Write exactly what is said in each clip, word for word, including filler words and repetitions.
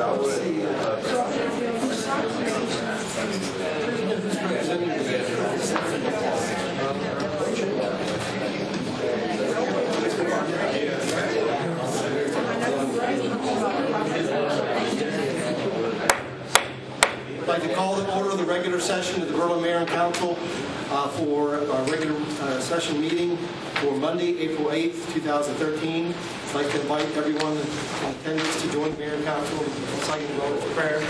I'd like to call the order of the regular session of the Berlin Mayor and Council uh, for our regular uh, session meeting for Monday, April eighth, two thousand thirteen. I'd like to invite everyone in attendance to join the Mayor and Council in reciting the Lord's Prayer.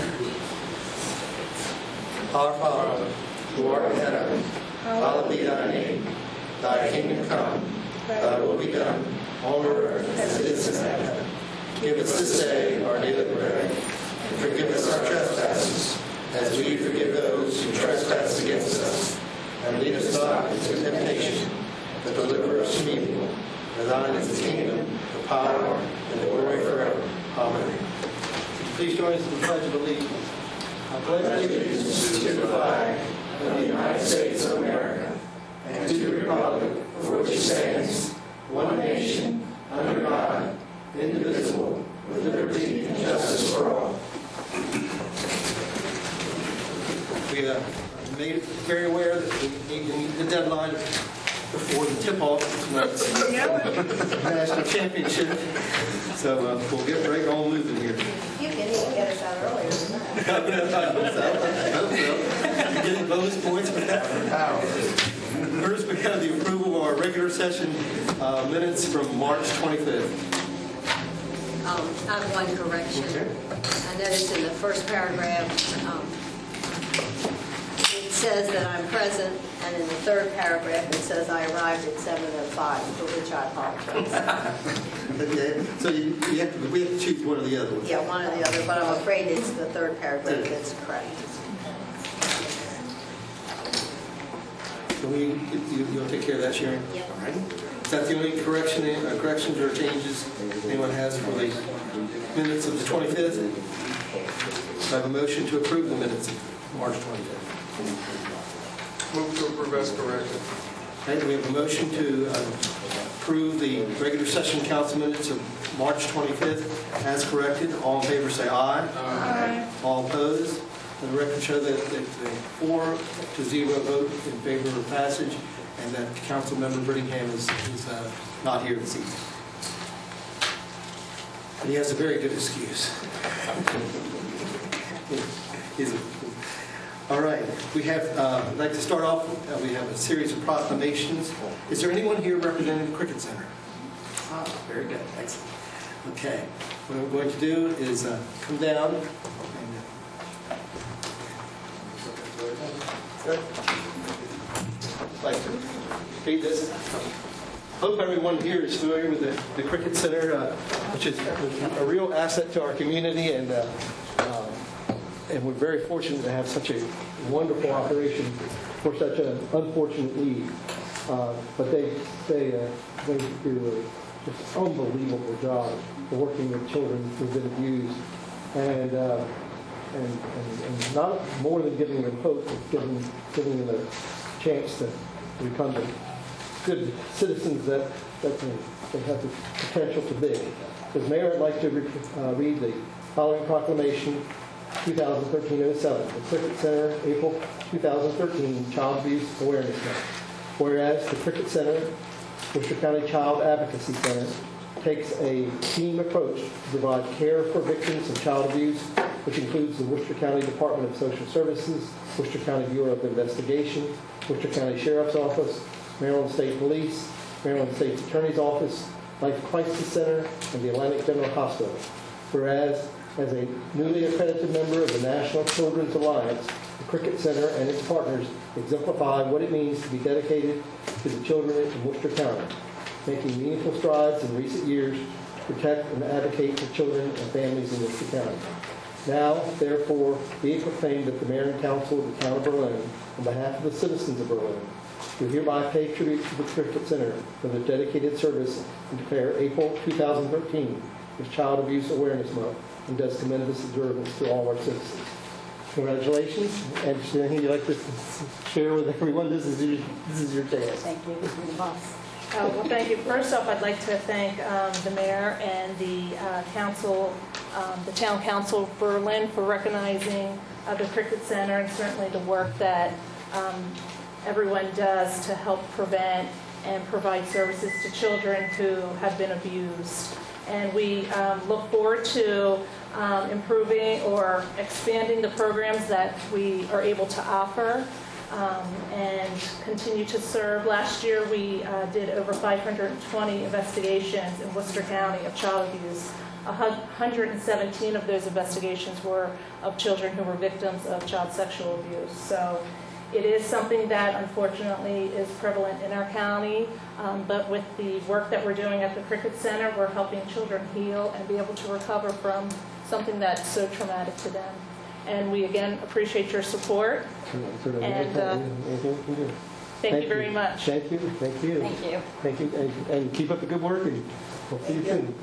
Our Father, who art in heaven, hallowed be thy name. Thy kingdom come, thy will be done, on earth as it is in heaven. Give us this day our daily bread, and forgive us our trespasses, as we forgive those who trespass against us. And lead us not into temptation, but deliver us from evil. For thine is the kingdom, the power, and the glory forever. Amen. Please join us in the Pledge of Allegiance. I pledge allegiance to the flag of the United States of America, and to the republic for which it stands, one nation, under God, indivisible, with liberty and justice for all. We uh, made it very aware that we need to meet the deadline before the tip-off of the national championship. So uh, we'll get right on moving here. You can even get us out earlier than that. I hope so. I hope so. You're getting bonus points for that. First, we have the approval of our regular session uh, minutes from March twenty-fifth. Um, I have one correction. Okay. I noticed in the first paragraph, um, it says that I'm present, and in the third paragraph, it says I arrived at seven oh five, for which I apologize. Okay. So you, you have to, we have to choose one or the other. Yeah, one or the other, but I'm afraid it's the third paragraph that's correct. So we, you, you'll take care of that, Sharon? Yep. All right. Is that the only correction, uh, corrections or changes anyone has for the minutes of the twenty-fifth? I have a motion to approve the minutes of March twenty-fifth. Move to approve as corrected. Okay, we have a motion to uh, approve the regular session council minutes of March twenty-fifth as corrected. All in favor say aye. Aye. All opposed? And the record show that it's a four to zero vote in favor of passage, and that Council Member Brittingham is, is uh, not here this evening. And he has a very good excuse. He's a, all right, we have, uh, I'd like to start off, uh, we have a series of proclamations. Is there anyone here representing the Cricket Center? Ah, very good, excellent. Okay, what I'm going to do is uh, come down. And, uh, I'd like to read this. Hope everyone here is familiar with the, the Cricket Center, uh, which is a real asset to our community, and uh, uh, and we're very fortunate to have such a wonderful operation for such an unfortunate need. Uh, but they they uh, they do a just unbelievable job of working with children who've been abused, and uh, and, and and not more than giving them hope, but giving giving them a chance to, to become the good citizens that that they, they have the potential to be. As Mayor, I'd like to re, uh, read the following proclamation. twenty thirteen oh seven, the Cricket Center, April two thousand thirteen, Child Abuse Awareness Month. Whereas the Cricket Center, Worcester County Child Advocacy Center, takes a team approach to provide care for victims of child abuse, which includes the Worcester County Department of Social Services, Worcester County Bureau of Investigation, Worcester County Sheriff's Office, Maryland State Police, Maryland State Attorney's Office, Life Crisis Center, and the Atlantic General Hospital. Whereas, as a newly accredited member of the National Children's Alliance, the Cricket Center and its partners exemplify what it means to be dedicated to the children in Worcester County, making meaningful strides in recent years to protect and advocate for children and families in Worcester County. Now, therefore, be it proclaimed that the Mayor and Council of the Town of Berlin, on behalf of the citizens of Berlin, do hereby pay tribute to the Cricket Center for their dedicated service and declare April two thousand thirteen as Child Abuse Awareness Month, and does commend this observance to all our citizens. Congratulations, and is there anything you'd like to share with everyone? This is your, this is your chance. Thank you, Mister Boss. Uh, well, thank you. First off, I'd like to thank um, the mayor and the uh, council um, the Town Council of Berlin for recognizing uh, the Cricket Center and certainly the work that um, everyone does to help prevent and provide services to children who have been abused. And we um, look forward to um, improving or expanding the programs that we are able to offer um, and continue to serve. Last year we uh, did over five hundred twenty investigations in Worcester County of child abuse. one hundred seventeen of those investigations were of children who were victims of child sexual abuse. So it is something that unfortunately is prevalent in our county, um, but with the work that we're doing at the Cricket Center, we're helping children heal and be able to recover from something that's so traumatic to them. And we again appreciate your support. And uh, thank you very much. Thank you. Thank you. Thank you. Thank you. And, and keep up the good work, and we'll see you soon.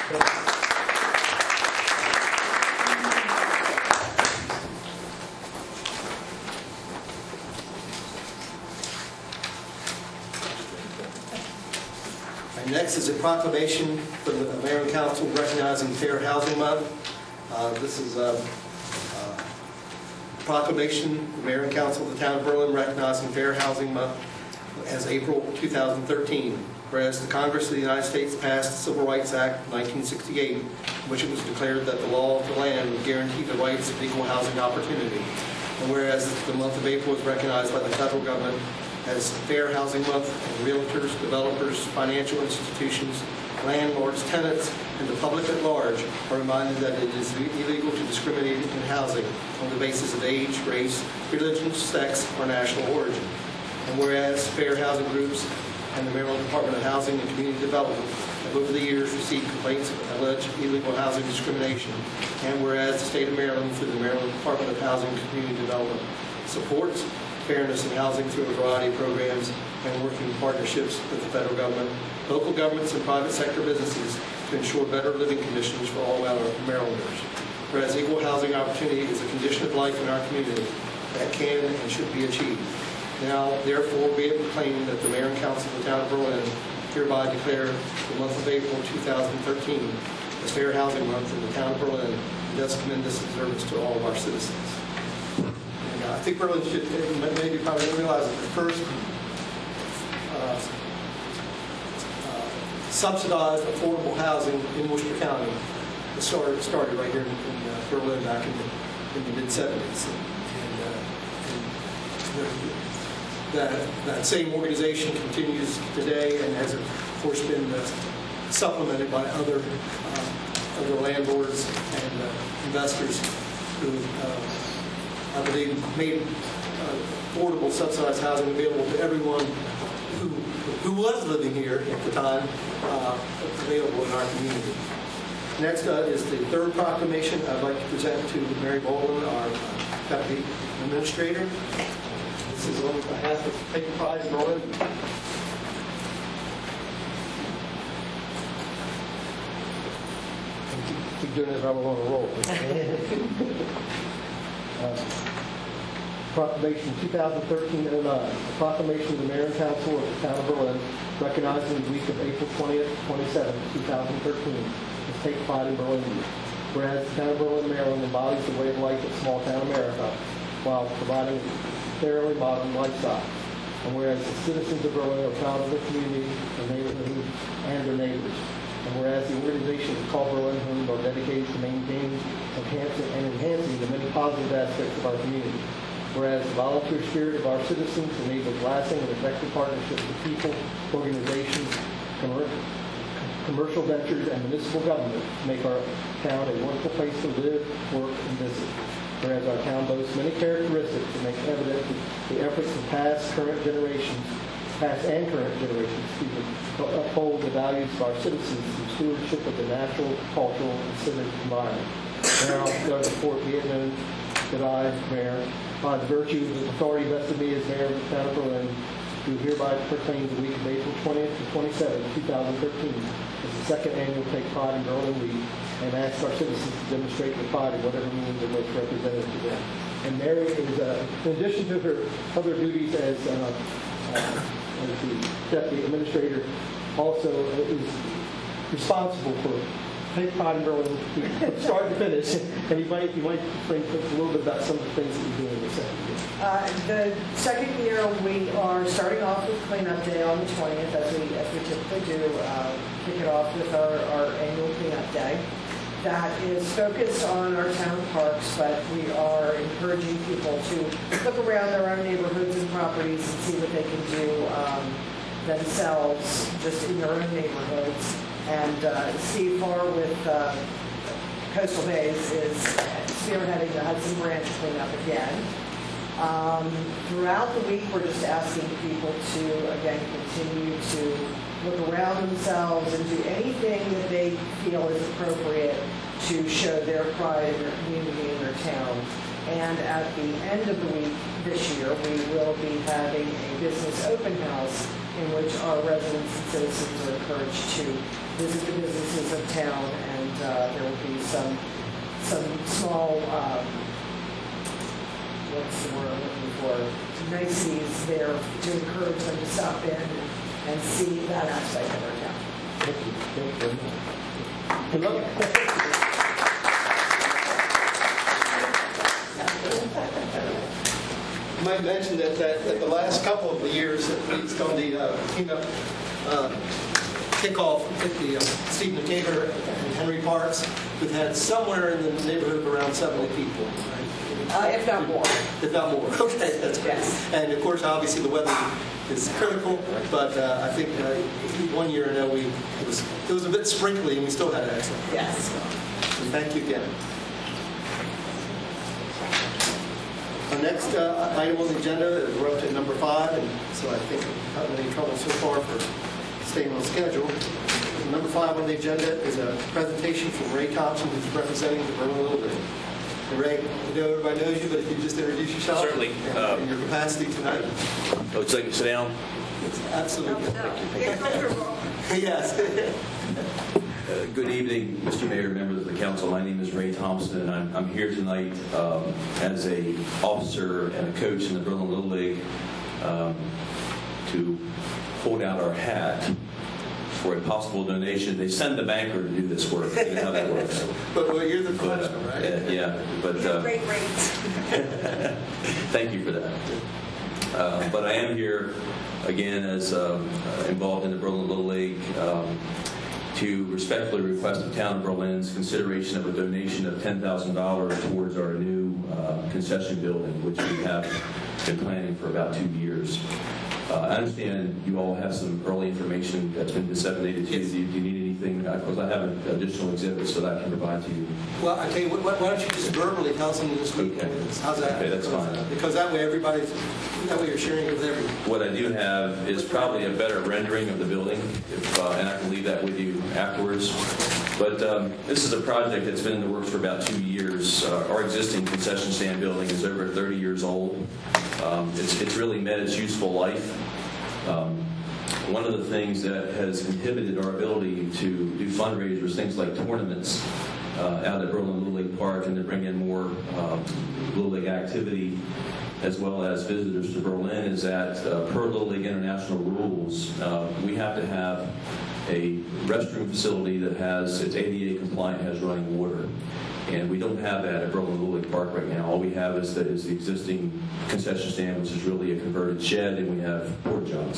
Next is a proclamation from the Mayor and Council recognizing Fair Housing Month. Uh, this is a, a proclamation, the Mayor and Council of the Town of Berlin recognizing Fair Housing Month as April two thousand thirteen. Whereas the Congress of the United States passed the Civil Rights Act of nineteen sixty-eight, in which it was declared that the law of the land would guarantee the rights of equal housing opportunity. And whereas the month of April is recognized by the federal government as Fair Housing Month, and realtors, developers, financial institutions, landlords, tenants, and the public at large are reminded that it is illegal to discriminate in housing on the basis of age, race, religion, sex, or national origin. And whereas fair housing groups and the Maryland Department of Housing and Community Development have over the years received complaints of alleged illegal housing discrimination, and whereas the state of Maryland, through the Maryland Department of Housing and Community Development, supports fairness in housing through a variety of programs and working partnerships with the federal government, local governments, and private sector businesses to ensure better living conditions for all Marylanders. Whereas equal housing opportunity is a condition of life in our community that can and should be achieved. Now, therefore, be it proclaimed that the Mayor and Council of the Town of Berlin hereby declare the month of April two thousand thirteen as Fair Housing Month in the Town of Berlin, and thus commend this observance to all of our citizens. I think Berlin should maybe probably realize that the first uh, uh, subsidized affordable housing in Worcester County started, started right here in, in uh, Berlin back in the, in the mid seventies. And, uh, and that, that same organization continues today and has, of course, been uh, supplemented by other, uh, other landlords and uh, investors who uh, I believe made uh, affordable subsidized housing available to everyone who, who was living here at the time, uh, available in our community. Next uh, is the third proclamation I'd like to present to Mary Boland, our uh, Deputy Administrator. This is on behalf of Take Pride in Berlin. Keep, keep doing this or I'm on a roll. Uh, Proclamation two thousand thirteen oh nine, a proclamation of the Mayor and Council of the Town of Berlin recognizing the week of April twentieth to twenty-seventh, two thousand thirteen as Take Pride in Berlin Week. Whereas the Town of Berlin, Maryland embodies the way of life of small town America while providing a fairly modern lifestyle. And whereas the citizens of Berlin are proud of their community, their neighborhood, and their neighbors. And whereas the organization is called Berlin Home are dedicated to maintaining, enhancing, and enhancing the many positive aspects of our community. Whereas the volunteer spirit of our citizens enables lasting and effective partnerships with people, organizations, commercial ventures, and municipal government to make our town a wonderful place to live, work, and visit. Whereas our town boasts many characteristics that make evident the efforts of past, current generations, past and current generations, excuse me, to uphold the values of our citizens through stewardship of the natural, cultural, and civic environment. Now, therefore, be it known that I, Mayor, by the virtue of the authority vested in me as Mayor of the Town of Berlin, do hereby proclaim the week of April twentieth to twenty-seventh, two thousand thirteen as the second annual Take Pride in Berlin Week, and ask our citizens to demonstrate their pride in whatever means are most representative to them. And Mary is, uh, in addition to her other duties as, uh, uh, as the Deputy Administrator, also is responsible for Cape Cod and Berlin, from start to finish. And you might, you might explain to us a little bit about some of the things that you're doing this year. Uh, The second year, we are starting off with cleanup day on the twentieth, as we, as we typically do. Uh, Kick it off with our, our annual cleanup day. That is focused on our town parks, but we are encouraging people to look around their own neighborhoods and properties and see what they can do um, themselves, just in their own neighborhoods. And uh, Steve Farr with uh, Coastal Bays is spearheading the Hudson Branch cleanup again. Um, throughout the week, we're just asking people to, again, continue to look around themselves and do anything that they feel is appropriate to show their pride in their community and their town. And at the end of the week this year, we will be having a business open house in which our residents and citizens are encouraged to visit the businesses of town, and uh, there will be some some small um, what's the word I'm looking for, niceties there to encourage them to stop in and, and see that aspect of our town. Thank you. Thank you very much. Good luck. I might mention that, that, that the last couple of years, at least on the uh, cleanup uh, kickoff at the uh, Stephen Decatur and Henry Parks, we've had somewhere in the neighborhood of around seventy people. Right? Uh, if not more. If not more. Okay, that's great. Yes. And of course, obviously, the weather is critical, but uh, I think uh, one year I know we it was it was a bit sprinkly, and we still had excellent. Yes. So, thank you again. Our next uh, item on the agenda is we're up to number five, and so I think I'm not in any trouble so far for staying on schedule. Number five on the agenda is a presentation from Ray Thompson, who's representing the Berlin Little League. And Ray, I know everybody knows you, but if you just introduce yourself. Certainly. And, Um, and your capacity tonight. Oh, would you like me to sit down? Absolutely. Yes. Uh, Good evening, Mister Mayor, members of the council. My name is Ray Thompson, and I'm, I'm here tonight um, as a officer and a coach in the Berlin Little League um, to hold out our hat for a possible donation. They send the banker to do this work. You know how that works. But well, you're the But, uh, professional, right? uh, yeah, but uh, Great rates. thank you for that. Uh, but I am here again as um, uh, involved in the Berlin Little League um, to respectfully request the town of Berlin's consideration of a donation of ten thousand dollars towards our new uh, concession building, which we have been planning for about two years. Uh, I understand you all have some early information that's been disseminated to you. Do you, do you need anything? Because I have additional exhibits that I can provide to you. Well, I tell you what, why don't you just verbally tell us something this week? Okay. How's that? Okay, that's because, fine. uh, Because that way everybody's, that way you're sharing it with everyone. What I do have is probably a better rendering of the building, if, uh, and I can leave that with you afterwards. But um, this is a project that's been in the works for about two years. Uh, our existing concession stand building is over thirty years old. Um, it's, it's really met its useful life. Um, one of the things that has inhibited our ability to do fundraisers, things like tournaments, uh, out at Berlin Little League Park, and to bring in more um, Little League activity, as well as visitors to Berlin, is that uh, per Little League International rules, uh, we have to have a restroom facility that has, it's A D A compliant, has running water. And we don't have that at Berlin Little League Park right now. All we have is the, is the existing concession stand, which is really a converted shed, and we have porta johns.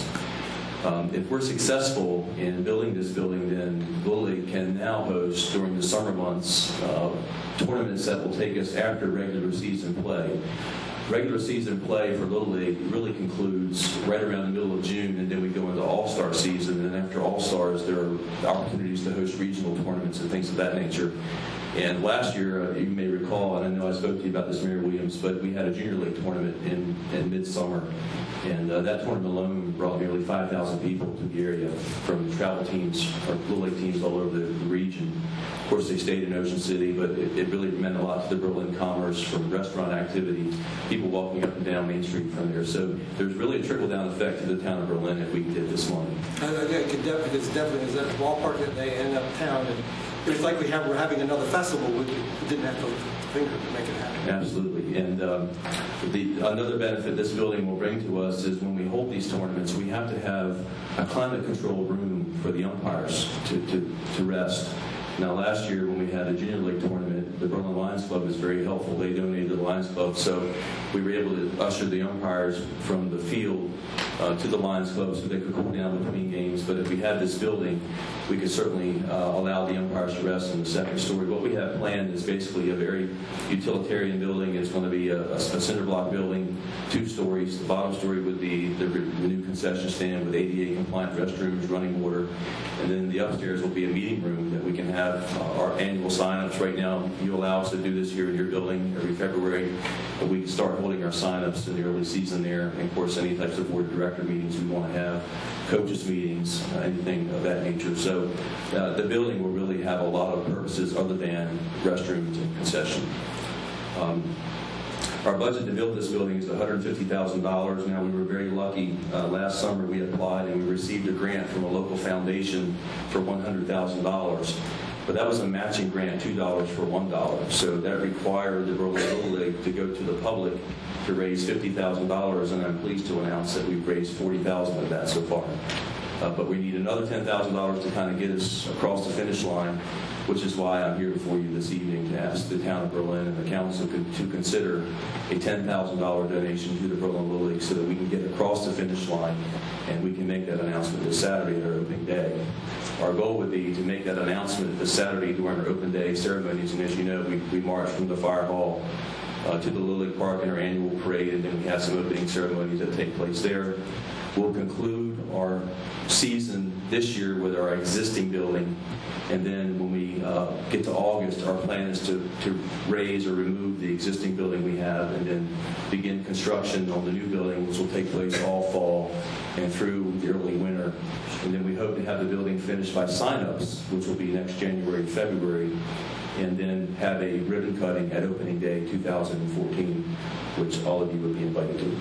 Um, if we're successful in building this building, then Little League can now host, during the summer months, uh, tournaments that will take us after regular season play. Regular season play for Little League really concludes right around the middle of June, and then we go into All-Star season. And after All-Stars, there are opportunities to host regional tournaments and things of that nature. And last year, uh, you may recall, and I know I spoke to you about this, Mayor Williams, but we had a Junior League tournament in, in midsummer. And uh, that tournament alone brought nearly five thousand people to the area from travel teams, or Little League teams all over the, the region. Of course, they stayed in Ocean City, but it, it really meant a lot to the Berlin commerce, from restaurant activity, people walking up and down Main Street from there. So there's really a trickle-down effect to the town of Berlin if we can get this money. Uh, yeah, it could definitely, it's definitely, is that ballpark that they end up town, and it's like we have, we're having another festival, we didn't have to lift a finger to make it happen. Absolutely. And um, the, another benefit this building will bring to us is when we hold these tournaments, we have to have a climate-controlled room for the umpires to, to, to rest. Now, last year when we had a junior league tournament, the Berlin Lions Club was very helpful. They donated to the Lions Club, so we were able to usher the umpires from the field uh, to the Lions Club so they could cool down between games. But if we had this building, we could certainly uh, allow the umpires to rest in the second story. What we have planned is basically a very utilitarian building. It's going to be a, a cinder block building, two stories. The bottom story would be the, the new concession stand with A D A compliant restrooms, running water, and then the upstairs will be a meeting room that we can have uh, our annual sign-ups. Right now, you allow us to do this here in your building every February, but we can start holding our sign-ups in the early season there. And of course, any types of board of director meetings we want to have, coaches meetings, uh, anything of that nature. So uh, the building will really have a lot of purposes other than restrooms and concession. Um, Our budget to build this building is one hundred fifty thousand dollars. Now, we were very lucky. Uh, last summer, we applied and we received a grant from a local foundation for one hundred thousand dollars. But that was a matching grant, two dollars for one dollar. So that required the Berlin Little League to go to the public to raise fifty thousand dollars, and I'm pleased to announce that we've raised forty thousand dollars of that so far. Uh, but we need another ten thousand dollars to kind of get us across the finish line, which is why I'm here before you this evening to ask the town of Berlin and the council to consider a ten thousand dollars donation to the Berlin Little League so that we can get across the finish line and we can make that announcement this Saturday at our opening day. Our goal would be to make that announcement this Saturday during our open day ceremonies, and as you know, we, we march from the fire hall uh, to the Little League Park in our annual parade, and then we have some opening ceremonies that take place there. We'll conclude our season this year with our existing building, and then when we uh, get to August, our plan is to, to raise or remove the existing building we have and then begin construction on the new building, which will take place all fall and through the early winter. And then we hope to have the building finished by sign-ups, which will be next January and February, and then have a ribbon cutting at opening day two thousand fourteen, which all of you would be invited to.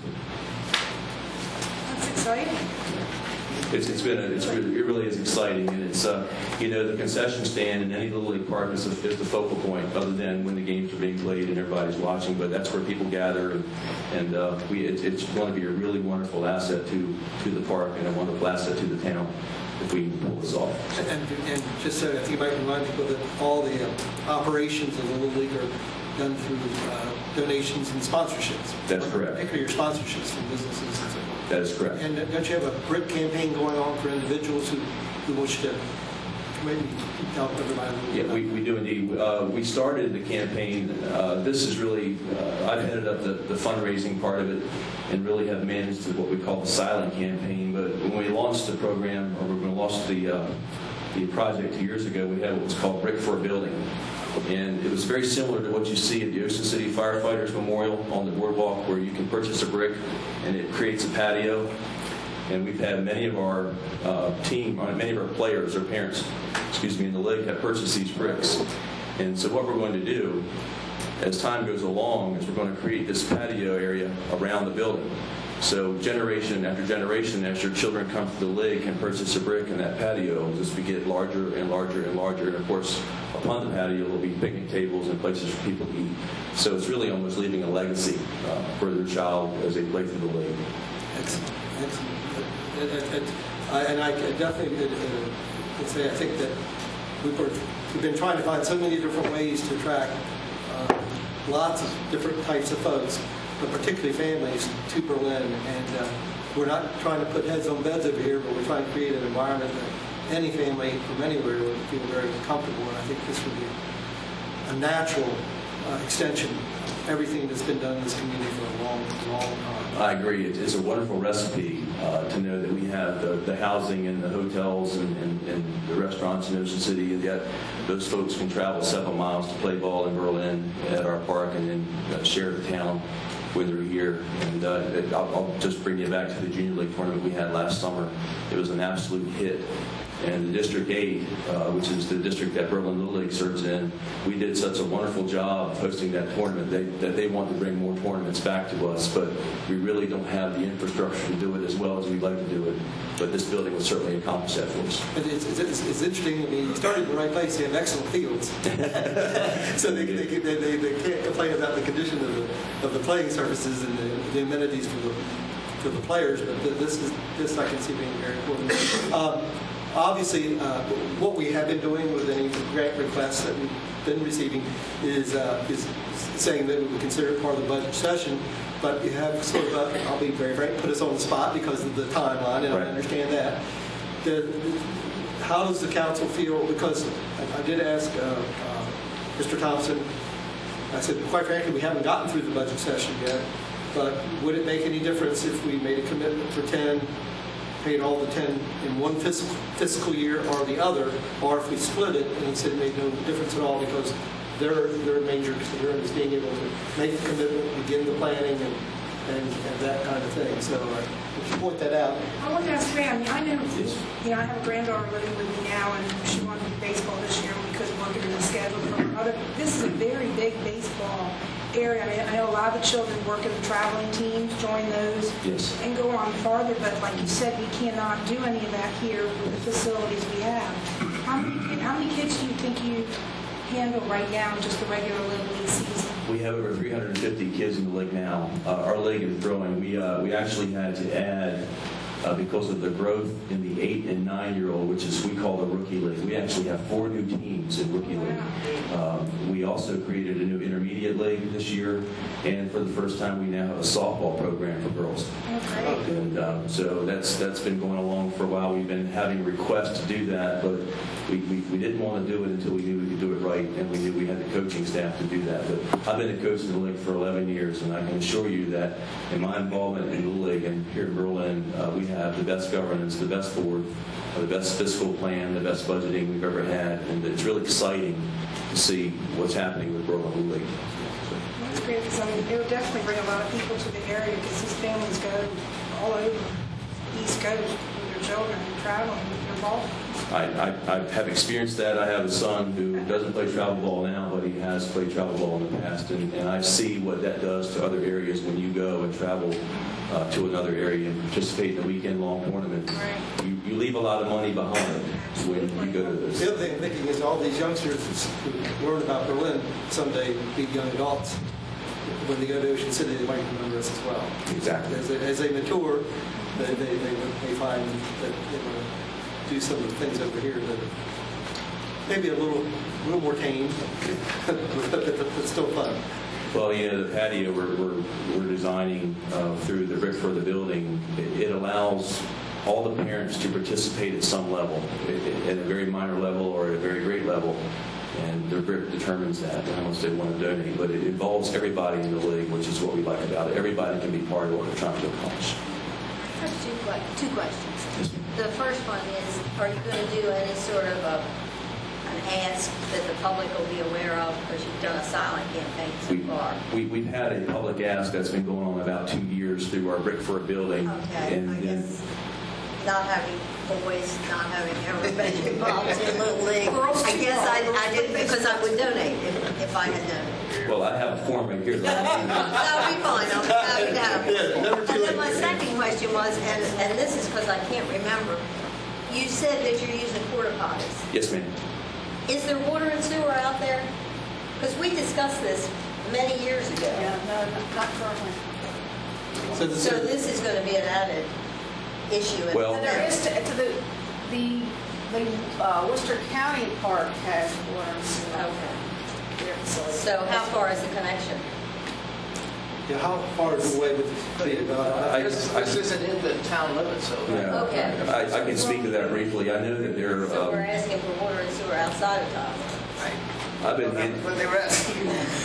That's exciting. It's, it's been a, it's really, it really is exciting, and it's uh, you know, the concession stand in any Little League park is, a, is the focal point, other than when the games are being played and everybody's watching. But that's where people gather, and, and uh, we it, it's going to be a really wonderful asset to to the park and a wonderful asset to the town if we can pull this off. And, and just so I think you might remind people that all the uh, operations of the Little League are done through uh, donations and sponsorships. That's correct. Particularly your sponsorships from businesses and so forth. That is correct. And don't you have a brick campaign going on for individuals who, who wish to maybe tell everybody a little bit Yeah, about we, we do indeed. Uh, we started the campaign. Uh, this is really, uh, I've headed up the, the fundraising part of it and really have managed what we call the silent campaign. But when we launched the program, or when we launched the, uh, the project two years ago, we had what was called Brick for a Building. And it was very similar to what you see at the Ocean City Firefighters Memorial on the boardwalk, where you can purchase a brick and it creates a patio. And we've had many of our uh, team, many of our players, or parents, excuse me, in the league have purchased these bricks. And so what we're going to do, as time goes along, is we're going to create this patio area around the building. So generation after generation, as your children come to the league, can purchase a brick, and that patio will just get larger and larger and larger. And of course, upon the patio, there will be picnic tables and places for people to eat. So it's really almost leaving a legacy uh, for their child as they play through the league. Excellent. Excellent. And, and, and, I- and I definitely uh, would say I think that we've, worked, we've been trying to find so many different ways to attract uh, lots of different types of folks, but particularly families, to Berlin. And uh, we're not trying to put heads on beds over here, but we're trying to create an environment that any family from anywhere would feel very comfortable. And I think this would be a natural uh, extension of everything that's been done in this community for a long, long time. I agree. It is a wonderful recipe uh, to know that we have the, the housing and the hotels and, and, and the restaurants in Ocean City, and yet those folks can travel several miles to play ball in Berlin at our park and then uh, share the town when they're here. And uh, it, I'll, I'll just bring you back to the Junior League tournament we had last summer. It was an absolute hit. And the District eight, uh, which is the district that Berlin Little League serves in, we did such a wonderful job hosting that tournament they, that they want to bring more tournaments back to us, but we really don't have the infrastructure to do it as well as we'd like to do it. But this building will certainly accomplish that for us. But it's, it's, it's interesting. I mean, you started in the right place. They have excellent fields, so they, they, they, they, they can't complain about the condition of the of the playing surfaces and the, the amenities for the for the players. But this is this I can see being very important. Um, Obviously, uh, what we have been doing with any grant requests that we've been receiving is, uh, is saying that we would consider it part of the budget session, but you have sort of, a, I'll be very frank, put us on the spot because of the timeline, and Right. I understand that. The, how does the council feel? Because I, I did ask uh, uh, Mister Thompson, I said, quite frankly, we haven't gotten through the budget session yet, but would it make any difference if we made a commitment for ten, paid all the ten in one fiscal, fiscal year or the other, or if we split it? And he said it made no difference at all because their, their major concern is being able to make the commitment, begin the planning, and, and, and that kind of thing. So uh, if you point that out. I want to ask Ray, I mean, I know, you know, I have a granddaughter living with me now, and she wanted to do baseball this year, and we couldn't work it in the schedule. For her other, this is a very big baseball area. I mean, I know a lot of the children work in the traveling teams, join those, Yes. and go on farther, but like you said, we cannot do any of that here with the facilities we have. How many, how many kids do you think you handle right now in just the regular Little League season? We have over three hundred fifty kids in the league now. Uh, our league is growing. We uh, we actually had to add, uh, because of the growth in the eight and nine year old, which is we call the rookie league. We actually have four new teams in rookie league. Um, we also created a new intermediate league this year, and for the first time, we now have a softball program for girls. Okay. And um, so that's that's been going along for a while. We've been having requests to do that, but we, we, we didn't want to do it until we knew we could do it right, and we knew we had the coaching staff to do that. But I've been a coach in the league for eleven years, and I can assure you that in my involvement in the league and here in Berlin, uh, we have the best governance, the best board, uh, the best fiscal plan, the best budgeting we've ever had, and it's really exciting to see what's happening with Berlin Blue League. That's great, because I mean, it would definitely bring a lot of people to the area, because these families go all over the East Coast with their children and traveling with their ball. I, I, I have experienced that. I have a son who doesn't play travel ball now, but he has played travel ball in the past, and, and I see what that does to other areas when you go and travel uh, to another area and participate in a weekend-long tournament. Right. You, you leave a lot of money behind when you go to this. The other thing I'm thinking is all these youngsters who learn about Berlin someday be young adults. When they go to Ocean City, they might remember us as well. Exactly. As they, as they mature, they, they, they, they find that they want to do some of the things over here that maybe a little, a little more tame, but, but still fun. Well, you know, the patio we're, we're, we're designing uh, through the brick for the building, it, it allows all the parents to participate at some level, at a very minor level or at a very great level. And the brick determines that, how much they want to donate. But it involves everybody in the league, which is what we like about it. Everybody can be part of what we're trying to accomplish. I have two, que- two questions. Yes, ma'am. The first one is, are you going to do any sort of a, an ask that the public will be aware of, because you've done a silent campaign so We, far? we, we've had a public ask that's been going on about two years through our brick for a building. Okay, and, I and guess not having boys, not having everybody involved in Little League. I guess I, I did because I would donate if, if I had donated. well, I have a form right here. that That'll be fine, I'll be happy to have it. Yeah, never too And then late. my second question was, and, and this is because I can't remember, you said that you're using porta potties. I, yes, ma'am. Is there water and sewer out there? Because we discussed this many years ago. Yeah, no, not currently. So the So city- this is going to be an added issue. in- Well- And there is, to, to the, the, the uh, Worcester County Park has water and sewer. Okay. Their facility. So how far is the connection? Yeah, how far is the way with the, uh, I- This I- this isn't in the town limits, so. Yeah. Okay. I, I can speak to that briefly. I know that they're. So we're Um, asking for water and sewer outside of town. I've been. hand- But they were asking.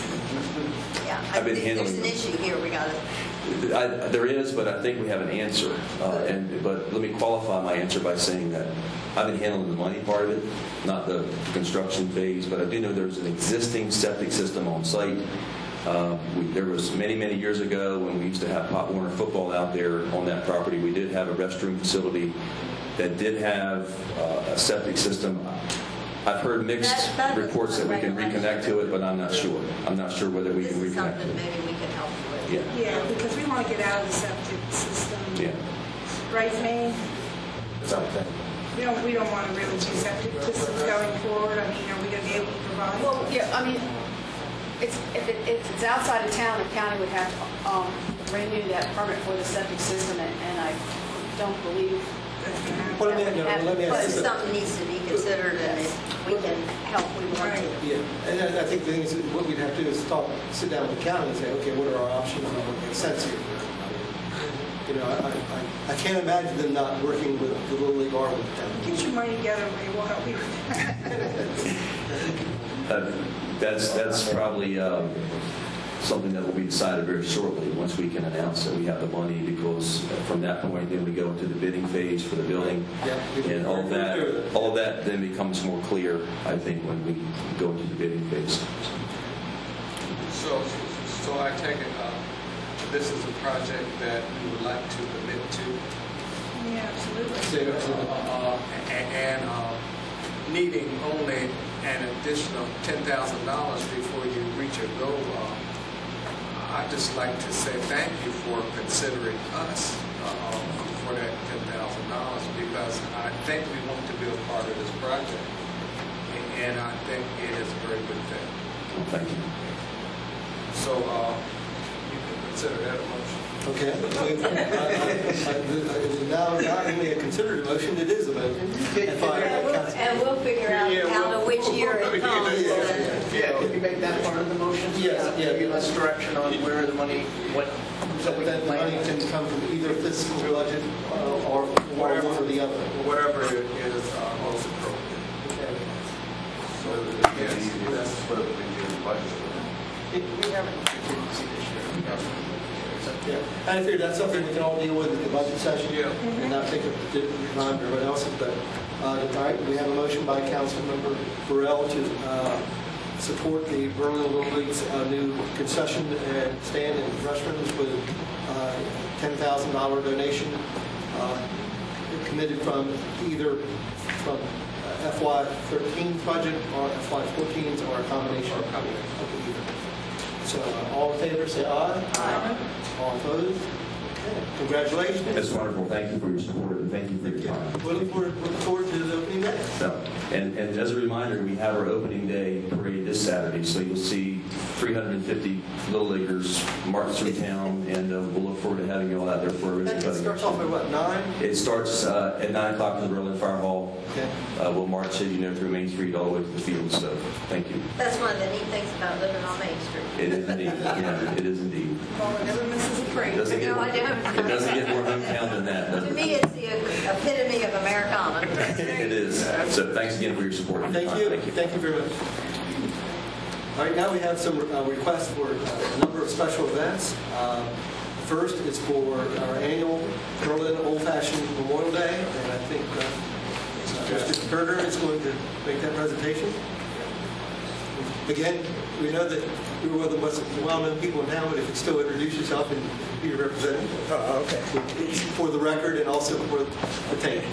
Yeah, I I've been think there's handling an issue here, we got to, I, there is, but I think we have an answer. Uh, and but let me qualify my answer by saying that I've been handling the money part of it, not the construction phase. But I do know there's an existing septic system on site. Uh, we, there was many, many years ago when we used to have Pop Warner football out there on that property. We did have a restroom facility that did have uh, a septic system. I've heard mixed That- that was reports that we can my reconnect to it, but I'm not sure. I'm not sure whether we this can is reconnect to something it. maybe we can help you with. Yeah, Yeah, because we want to get out of the septic system. yeah. Right, Maine? Something. We don't, we don't want to really do septic systems going forward. I mean, are we going to be able to provide? Well, yeah, I mean, it's, if, it, if it's outside of town, the county would have to um, renew that permit for the septic system, and, and I don't believe that's going to happen. Well, let me, no, let me But ask this. something needs to be considered, and if we can help, we want to. Yeah, and I I think the thing is, what we'd have to do is talk, sit down with the county and say, okay, what are our options and what makes sense here? You know, I, I, I can't imagine them not working with the Little League or with the town. Get your money together, Ray, we'll help you. Uh, That's, that's probably um, something that will be decided very shortly, once we can announce that we have the money, because from that point, then we go into the bidding phase for the building. Yeah. And all of that, all of that then becomes more clear, I think, when we go into the bidding phase. So, so I take it, uh, this is a project that we would like to commit to, Yeah, absolutely. Say that to uh, them. uh, and, and uh, needing only an additional ten thousand dollars before you reach your goal. Uh, I'd just like to say thank you for considering us uh, for that ten thousand dollars, because I think we want to be a part of this project, and I think it is a very good thing. Well, thank you. So uh, you can consider that a motion. Okay. I- I- I- Now, not only a considered motion, it is a motion. If I- And we'll, and we'll figure out Yeah, how we'll- to which we'll- year we'll- it comes. yeah, and- Yeah, can you make that part of the motion? Yes, yeah. Give us direction on where the money, what, so That we that can money plan. can come from either fiscal budget uh, or or one or the other. Whatever it is uh, most appropriate. Okay. So, yes, that's Put it in your budget. We haven't contingency this year. Yeah, and I figure that's something we can all deal with at the budget session. Yeah. And not take up the time for everyone else's, but, uh, all right, we have a motion by Councilmember Burrell to uh, support the Berlin Little League's uh, new concession and stand and restrooms with uh ten thousand dollars donation uh, committed from either from uh, F Y thirteen budget or F Y fourteen or a combination of either. So uh, all in favor, say aye. Aye. All opposed? Okay. Congratulations. That's wonderful. Thank you for your support, and thank you for your time. We look forward, look forward to the opening day. So, and, and as a reminder, we have our opening day parade this Saturday, so you'll see three hundred fifty Little Leaguers march through town, and uh, we'll look forward to having you all out there for a ribbon It cutting. starts off at what, nine? It starts uh, at nine o'clock in the Berlin Fire Hall. Okay. Uh, we'll march, as you know, through Main Street all the way to the field, so thank you. That's one of the neat things about living on Main Street. It is indeed. Yeah, it is indeed. Oh, it never misses a It parade. doesn't get, No, I don't. it doesn't get more hometown than that, does To it? me, it's the epitome of Americana. It is. So thanks again for your support. and your Thank time. you. Thank you. Thank you very much. All right, now we have some uh, requests for uh, a number of special events. Uh, First is for our annual Berlin Old Fashioned Memorial Day, and I think uh, Mister Berger is going to make that presentation. Again, we know that you're one of the most well-known people in town, but if you still introduce yourself and who you're representing. Oh, okay. For the record and also for the tape.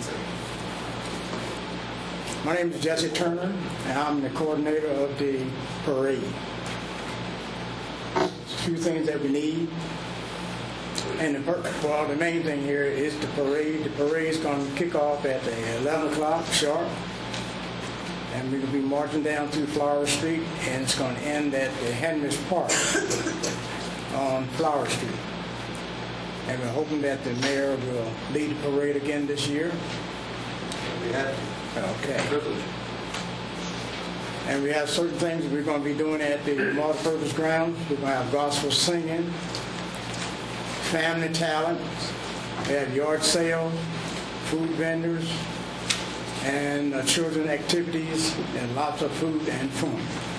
My name is Jesse Turner, and I'm the coordinator of the parade. There's a few things that we need. And the, per- well, the main thing here is the parade. The parade's going to kick off at the eleven o'clock sharp. And we'll be marching down through Flower Street, and it's going to end at the Henry's Park on Flower Street. And we're hoping that the mayor will lead the parade again this year. We have Okay. privilege. And we have certain things we're going to be doing at the multipurpose grounds. We're going to have gospel singing, family talent, we have yard sale, food vendors, and uh, children activities, and lots of food and fun.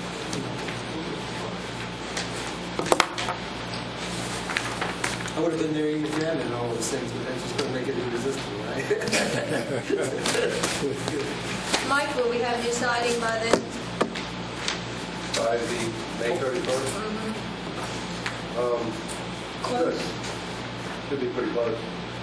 I would have been there eating jam and all those things, but that's just going to make it irresistible, right? Mike, will we have new siding by then? By the May thirty-first? Um, good. Should be pretty close.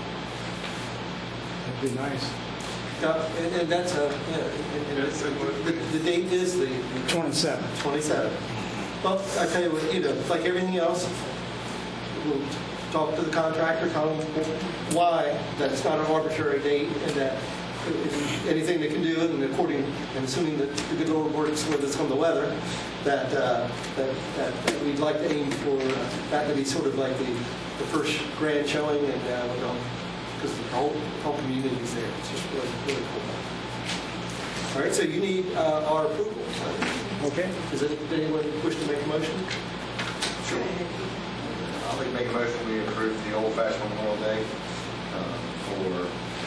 That'd be nice. Yeah, and, and that's a, yeah, and, and the, the date is the twenty-seventh. twenty-seventh. Well, I tell you what, you know, like everything else, we'll talk to the contractor, tell them why that it's not an arbitrary date, and that if anything they can do, and according, and assuming that the good Lord works with us on the weather, that, uh, that, that, that we'd like to aim for uh, that to be sort of like the, the first grand showing, and uh, we'll because the whole, whole community is there. It's just really, really cool. All right, so you need uh, our approval. Okay. Does it- does anyone wish to make a motion? Sure. I'll make- make a motion, we approve the old-fashioned Memorial Day uh, for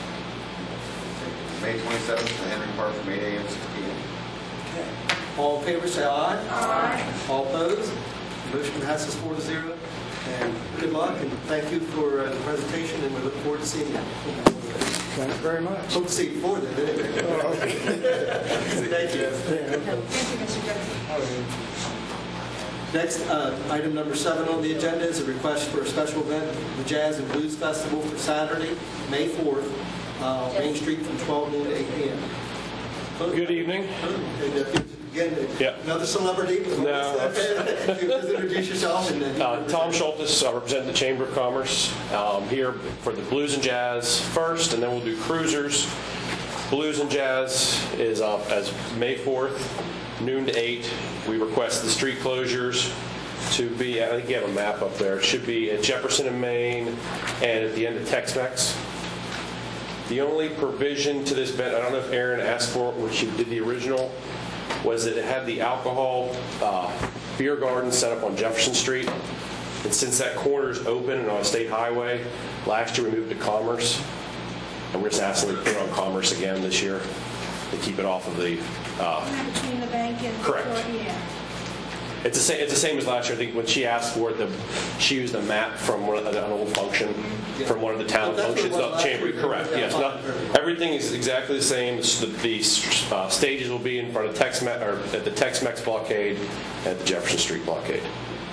May twenty-seventh at Henry Park from eight a m to six p m All in favor, say aye. Aye. All opposed? Motion passes four to zero. And good luck, and thank you for uh, the presentation, and we look forward to seeing you. Thank you very much. Hope to see you before then, anyway. Thank you. Thank you, Mister Jackson. Next, uh, item number seven on the agenda is a request for a special event, the Jazz and Blues Festival for Saturday, May fourth, uh, Main Street from twelve noon to eight p m Good evening. And, uh, again, Yeah. another celebrity. No. Just introduce yourself. And then Uh, Tom Schultes, I represent the Chamber of Commerce. Um, here for the Blues and Jazz first, and then we'll do cruisers. Blues and Jazz is uh, as May fourth, noon to eight. We request the street closures to be, I think you have a map up there. It should be at Jefferson and Main and at the end of Tex-Mex. The only provision to this event, I don't know if Aaron asked for it when she did the original, was that it had the alcohol uh, beer garden set up on Jefferson Street. And since that corner is open and on a state highway, last year we moved to Commerce. And we're just asking to put it on Commerce again this year to keep it off of the... Uh, Isn't that between the bank and... Correct. Yeah. it's, the same, it's the same as last year. I think when she asked for it, the, she used a map from one of the, an old function, from one of the town That's what it functions, was not last chamber. year. Correct, Yeah, yes. fine. Not, everything is exactly the same. The, the uh, stages will be in front of Tex-Mex, or at the Tex-Mex blockade and at the Jefferson Street blockade.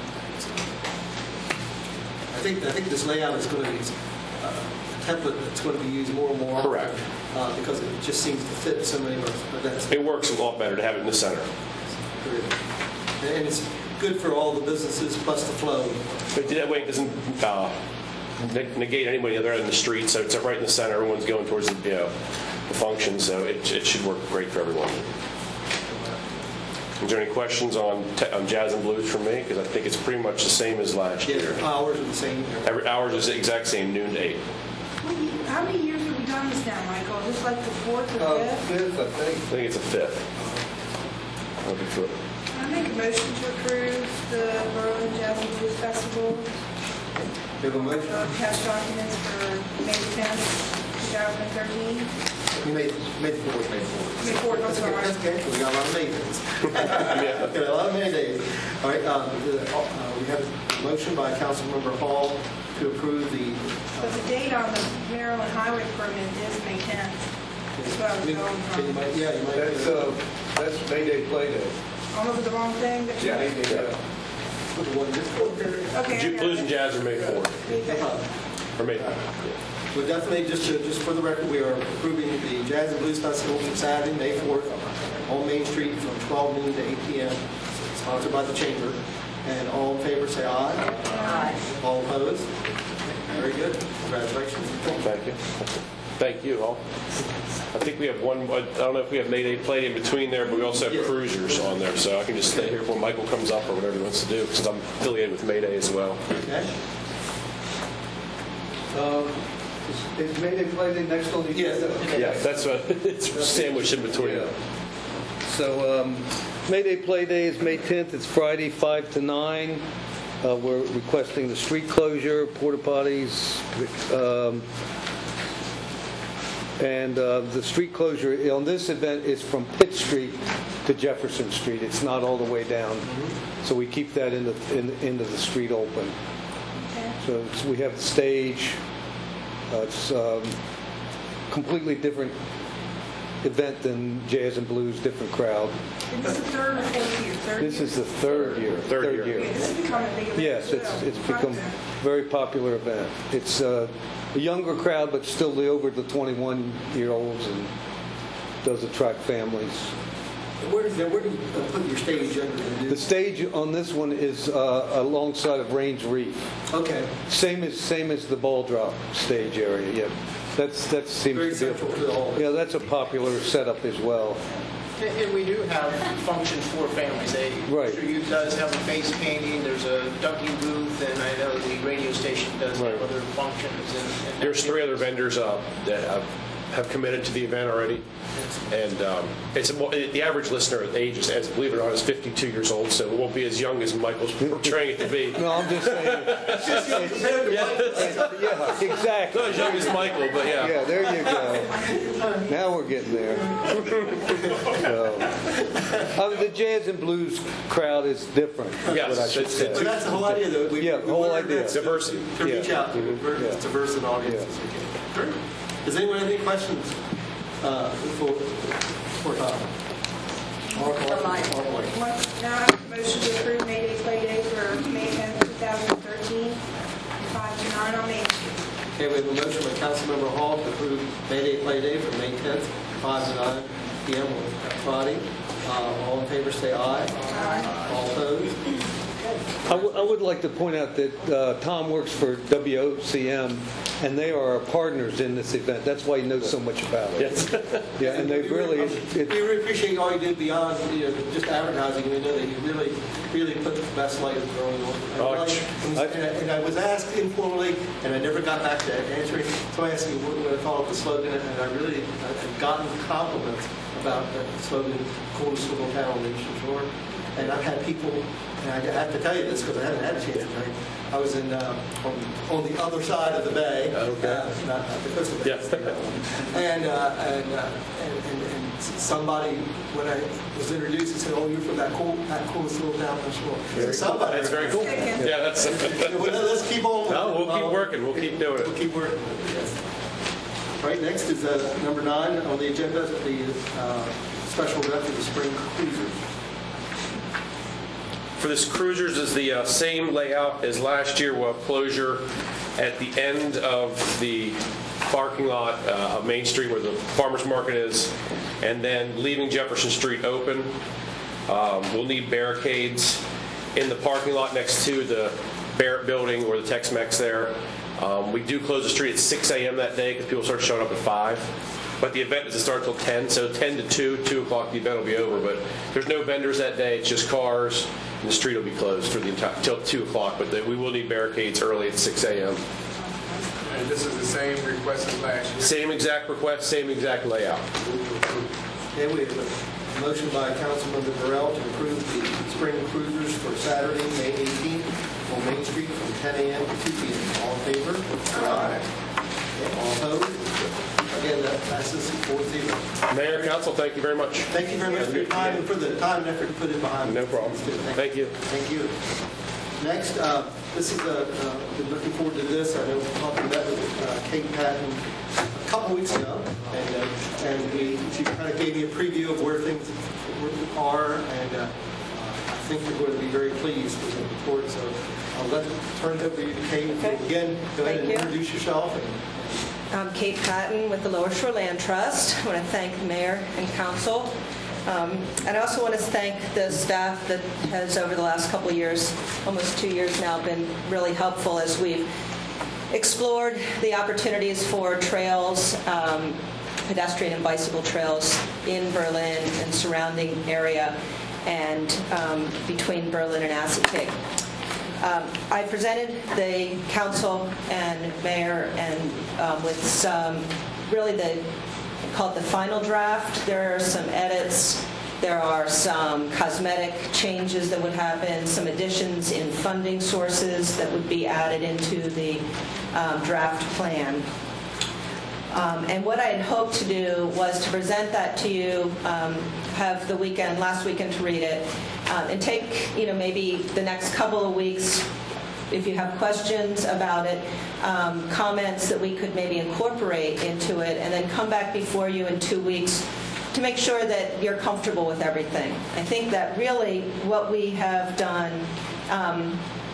I think, I think this layout is going to be uh, a template that's going to be used more and more. often, Correct. Uh, because it just seems to fit so many of our events. It works a lot better to have it in the center. And it's good for all the businesses plus the flow. But that way it doesn't uh, neg- negate anybody other in the street, so it's right in the center. Everyone's going towards the, you know, the function, so it, it should work great for everyone. Is there any questions on, te- on Jazz and Blues from me? Because I think it's pretty much the same as last Yeah, year. hours are the same. Every hours is the exact same, noon to eight. What do you- How many years have we done this now, Michael? Just like the fourth or Uh, fifth? fifth, I I think. think it's a fifth. I'll be sure. Can I make a motion to approve the Berlin Jazz and Blues Festival? You have a motion? Uh, Cash documents for May tenth, twenty thirteen. You made, made the fourth, made the fourth. May fourth, I'm That's okay, sorry. that's okay. We got a lot of May days. We got a lot of May days. All right, um, the, uh, we have a motion by Councilmember Hall to approve the, But the date on the Maryland Highway permit is May tenth. That's what I was Can going you from. might- yeah, you might. That's, uh, that's May Day Play Day. I'm looking at the wrong thing? That you- May Day, yeah. Put the one this Okay. I Ju- got Blues it. and Jazz are May fourth. May fifth. Uh, Or May Well, definitely, just to, just for the record, we are approving the Jazz and Blues Festival from Saturday, May fourth, on Main Street from twelve noon to eight p m, sponsored by the Chamber. And all in favor, say aye. Aye. All opposed? Very good. Congratulations. Thank you. Thank you all. I think we have one, I don't know if we have May Day Play in between there, but we also have Yes. cruisers on there, so I can just stay here when Michael comes up or whatever he wants to do, since I'm affiliated with May Day as well. Okay? Um, Is is May Day Play Day next on the Yes. agenda? Yeah, that's what, it's sandwiched in between. Yeah. So um, May Day Play Day is May tenth. It's Friday, five to nine. Uh, We're requesting the street closure, porta potties, um, and uh, the street closure on this event is from Pitt Street to Jefferson Street. It's not all the way down. So we keep that in the, in, into the street open. So it's, we have the stage. Uh, it's um, completely different event than Jazz and Blues, different crowd. Is this the third or fourth year? Third This year? is the third year. Third year. Yeah, this has become a big event. Yes, it's as well. it's become Okay. a very popular event. It's uh, a younger crowd, but still the over the twenty-one-year-olds, and does attract families. Where do you, where do you uh, put your stage under the The new? stage on this one is uh, alongside of Range Reef. Okay. Same as same as the ball drop stage area. Yeah, that's that seems Very to be central to the whole. yeah, that's a popular setup as well. And and we do have functions for families. They, Right. Mister Youth does have a face painting, there's a dunking booth, and I know the radio station does have Right. other functions. and- and There's three other vendors uh, that have, have committed to the event already. And um, it's a, mo- the average listener age is, as believe it or not, is fifty-two years old, so it won't be as young as Michael's portraying it to be. No, I'm just saying. Yeah, exactly. Not as young as Michael, but yeah. Yeah, there you go. Now we're getting there. So, I mean, the jazz and blues crowd is different. That's Yes, what I should it's- say. it's- But that's the whole idea, though. We- Yeah, we the whole learned idea. that Diversity. To reach Yeah. out to Mhm. as diverse an audience as we can. Great. Does anyone have any questions uh, for, for Tom? Or- or- For Mike. or Mike? One- Now I have a motion to approve May Day play day for May tenth, two thousand thirteen, five to nine on Main Street. Okay, we have a motion by Councilmember Hall to approve May Day play day for May tenth, five to nine p m on Friday. Uh, All in favor, say aye. Aye. All opposed? I w- I would like to point out that uh, Tom works for W O C M, and they are our partners in this event. That's why he knows so much about it. Yes. Yeah, and they really, We it- really appreciate all you did beyond, you know, just advertising. We know that you really, really put the best light of growing on. And Oh, I- And I- and I was asked informally, and I never got back to answering, so I asked you what what I thought of the slogan, and I really, I've gotten compliments about the slogan, coolest little town on the Eastern Shore. And I've had people, and I have to tell you this because I haven't had a chance to tell you, I was in, uh, on, on the other side of the bay. Okay. Uh, Not not the coastal bay. Yeah. And, uh, and, uh, and, and, and somebody, when I was introduced, he said, "Oh, you're from that cool, that coolest little town on the shore." So somebody. That's very cool. Yeah, that's. Well, let's keep on. with No, it. we'll keep working. We'll keep doing We'll it. keep working. Yes. Right, next is uh, number nine on the agenda, the uh, special event for the spring cruisers. For this cruisers is the uh, same layout as last year. We'll have closure at the end of the parking lot uh, of Main Street where the farmer's market is, and then leaving Jefferson Street open. Um, we'll need barricades in the parking lot next to the Barrett Building or the Tex-Mex there. Um, we do close the street at six a m that day because people start showing up at five. But the event doesn't start till ten, so ten to two, two o'clock the event will be over. But there's no vendors that day, it's just cars, and the street will be closed for the entire, till two o'clock. But the, we will need barricades early at six a m And this is the same request as last year. Same exact request, same exact layout. Okay, we have a motion by Councilmember Burrell to approve the spring cruisers for Saturday, May eighteenth on Main Street from ten a m to two p m All in favor? Aye. All opposed? Again, that passes four zero. Mayor, council, thank you very much. Thank you very much for your time and for the time and effort you put in behind No this. problem. Thank you. Thank you. Next, uh, this is, uh, uh, been looking forward to this. I know Tom met with uh, Kate Patton a couple weeks ago, and uh, and we, she kind of gave me a preview of where things are, and uh, I think you're going to be very pleased with the report. So I'll let turn it over to you, Kate. Okay. Again, go ahead and Thank you. introduce yourself. And, I'm Kate Patton with the Lower Shore Land Trust. I want to thank the mayor and council. Um, and I also want to thank the staff that has, over the last couple of years, almost two years now, been really helpful as we've explored the opportunities for trails, um, pedestrian and bicycle trails in Berlin and surrounding area and um, between Berlin and Assateague. Um, I presented the council and mayor and um, with some, really the, called the final draft. There are some edits. There are some cosmetic changes that would happen, some additions in funding sources that would be added into the um, draft plan. Um, and what I had hoped to do was to present that to you, um, have the weekend, last weekend to read it, um, and take, you know, maybe the next couple of weeks, if you have questions about it, um, comments that we could maybe incorporate into it, and then come back before you in two weeks to make sure that you're comfortable with everything. I think that really what we have done um,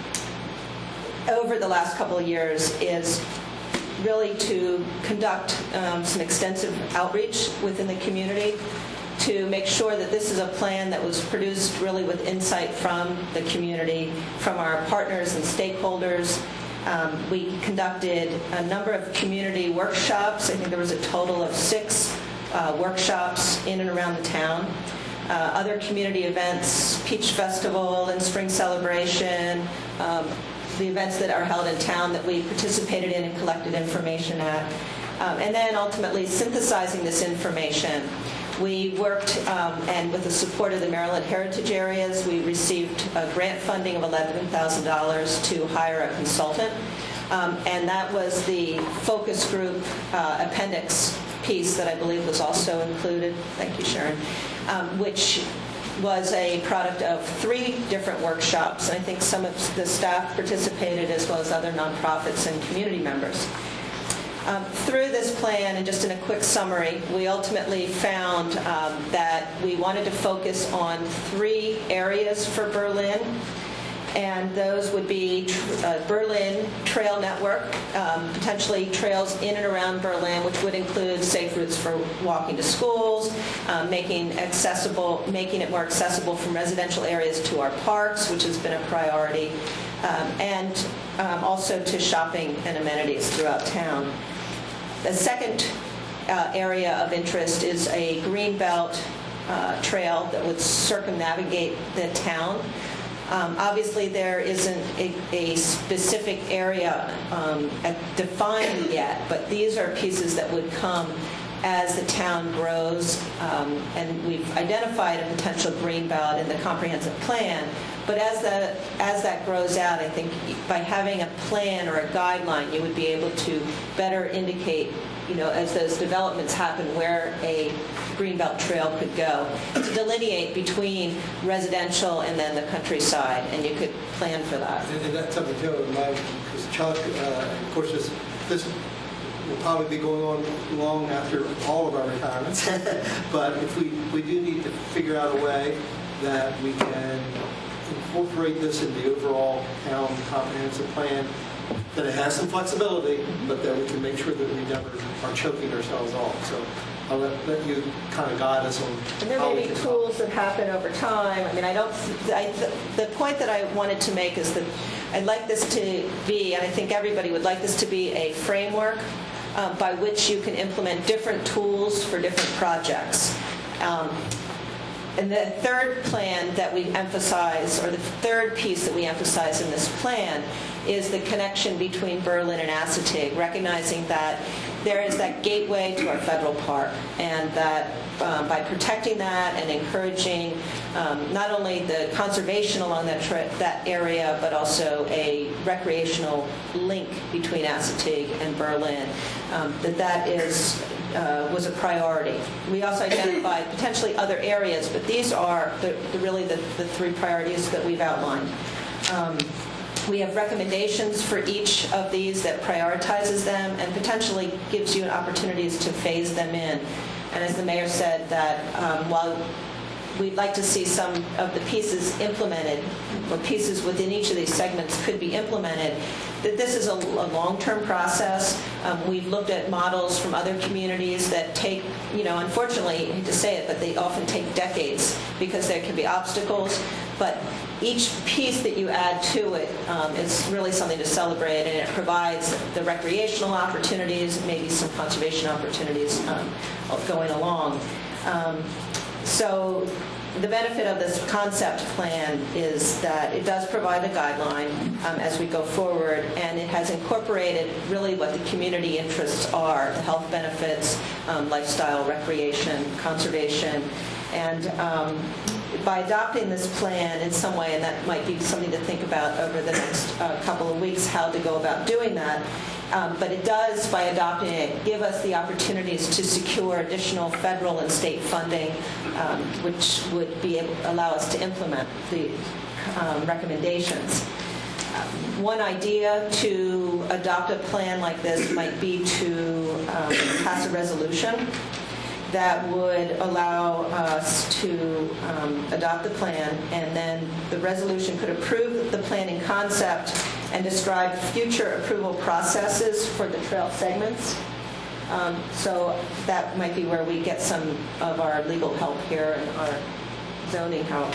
over the last couple of years is really to conduct um, some extensive outreach within the community to make sure that this is a plan that was produced really with insight from the community, from our partners and stakeholders. Um, we conducted a number of community workshops. I think there was a total of six uh, workshops in and around the town. Uh, other community events, Peach Festival and Spring Celebration, um, the events that are held in town that we participated in and collected information at. Um, and then ultimately synthesizing this information. We worked, um, and with the support of the Maryland Heritage Areas, we received a grant funding of eleven thousand dollars to hire a consultant. Um, and that was the focus group uh, appendix piece that I believe was also included. Thank you, Sharon. Um, which was a product of three different workshops. And I think some of the staff participated as well as other nonprofits and community members. Um, through this plan, and just in a quick summary, we ultimately found um, that we wanted to focus on three areas for Berlin, and those would be uh, Berlin Trail Network, um, potentially trails in and around Berlin, which would include safe routes for walking to schools, um, making accessible, making it more accessible from residential areas to our parks, which has been a priority, um, and um, also to shopping and amenities throughout town. The second uh, area of interest is a greenbelt uh, trail that would circumnavigate the town. Um, obviously, there isn't a, a specific area um, defined yet, but these are pieces that would come as the town grows, um, and we've identified a potential green belt in the comprehensive plan. But as, the, as that grows out, I think by having a plan or a guideline, you would be able to better indicate, you know, as those developments happen, where a greenbelt trail could go, to delineate between residential and then the countryside, and you could plan for that. And, and that's something too, because Chuck, uh, of course, this, this will probably be going on long after all of our retirements. But if we, we do need to figure out a way that we can incorporate this in the overall town comprehensive plan, that it has some flexibility, but that we can make sure that we never are choking ourselves off. So I'll let, let you kind of guide us on. And there how we may be can tools that happen over time. I mean, I don't. I, the, the point that I wanted to make is that I'd like this to be, and I think everybody would like this to be, a framework uh, by which you can implement different tools for different projects. Um, And the third plan that we emphasize, or the third piece that we emphasize in this plan, is the connection between Berlin and Assateague, recognizing that there is that gateway to our federal park, and that um, by protecting that and encouraging um, not only the conservation along that, tri- that area, but also a recreational link between Assateague and Berlin, um, that that is Uh, was a priority. We also identified potentially other areas, but these are the, the, really the, the three priorities that we've outlined. Um, we have recommendations for each of these that prioritizes them and potentially gives you opportunities to phase them in. And as the mayor said, that um, while we'd like to see some of the pieces implemented, or pieces within each of these segments could be implemented, that this is a, a long-term process. Um, we've looked at models from other communities that take, you know, unfortunately, I hate to say it, but they often take decades because there can be obstacles. But each piece that you add to it um, is really something to celebrate, and it provides the recreational opportunities, maybe some conservation opportunities um, going along. Um, So the benefit of this concept plan is that it does provide a guideline um, as we go forward, and it has incorporated really what the community interests are, the health benefits, um, lifestyle, recreation, conservation. And um, by adopting this plan in some way, and that might be something to think about over the next uh, couple of weeks, how to go about doing that, Um, but it does, by adopting it, give us the opportunities to secure additional federal and state funding, um, which would be able allow us to implement the um, recommendations. Um, one idea to adopt a plan like this might be to um, pass a resolution that would allow us to um, adopt the plan, and then the resolution could approve the planning concept and describe future approval processes for the trail segments. Um, so that might be where we get some of our legal help here and our zoning help.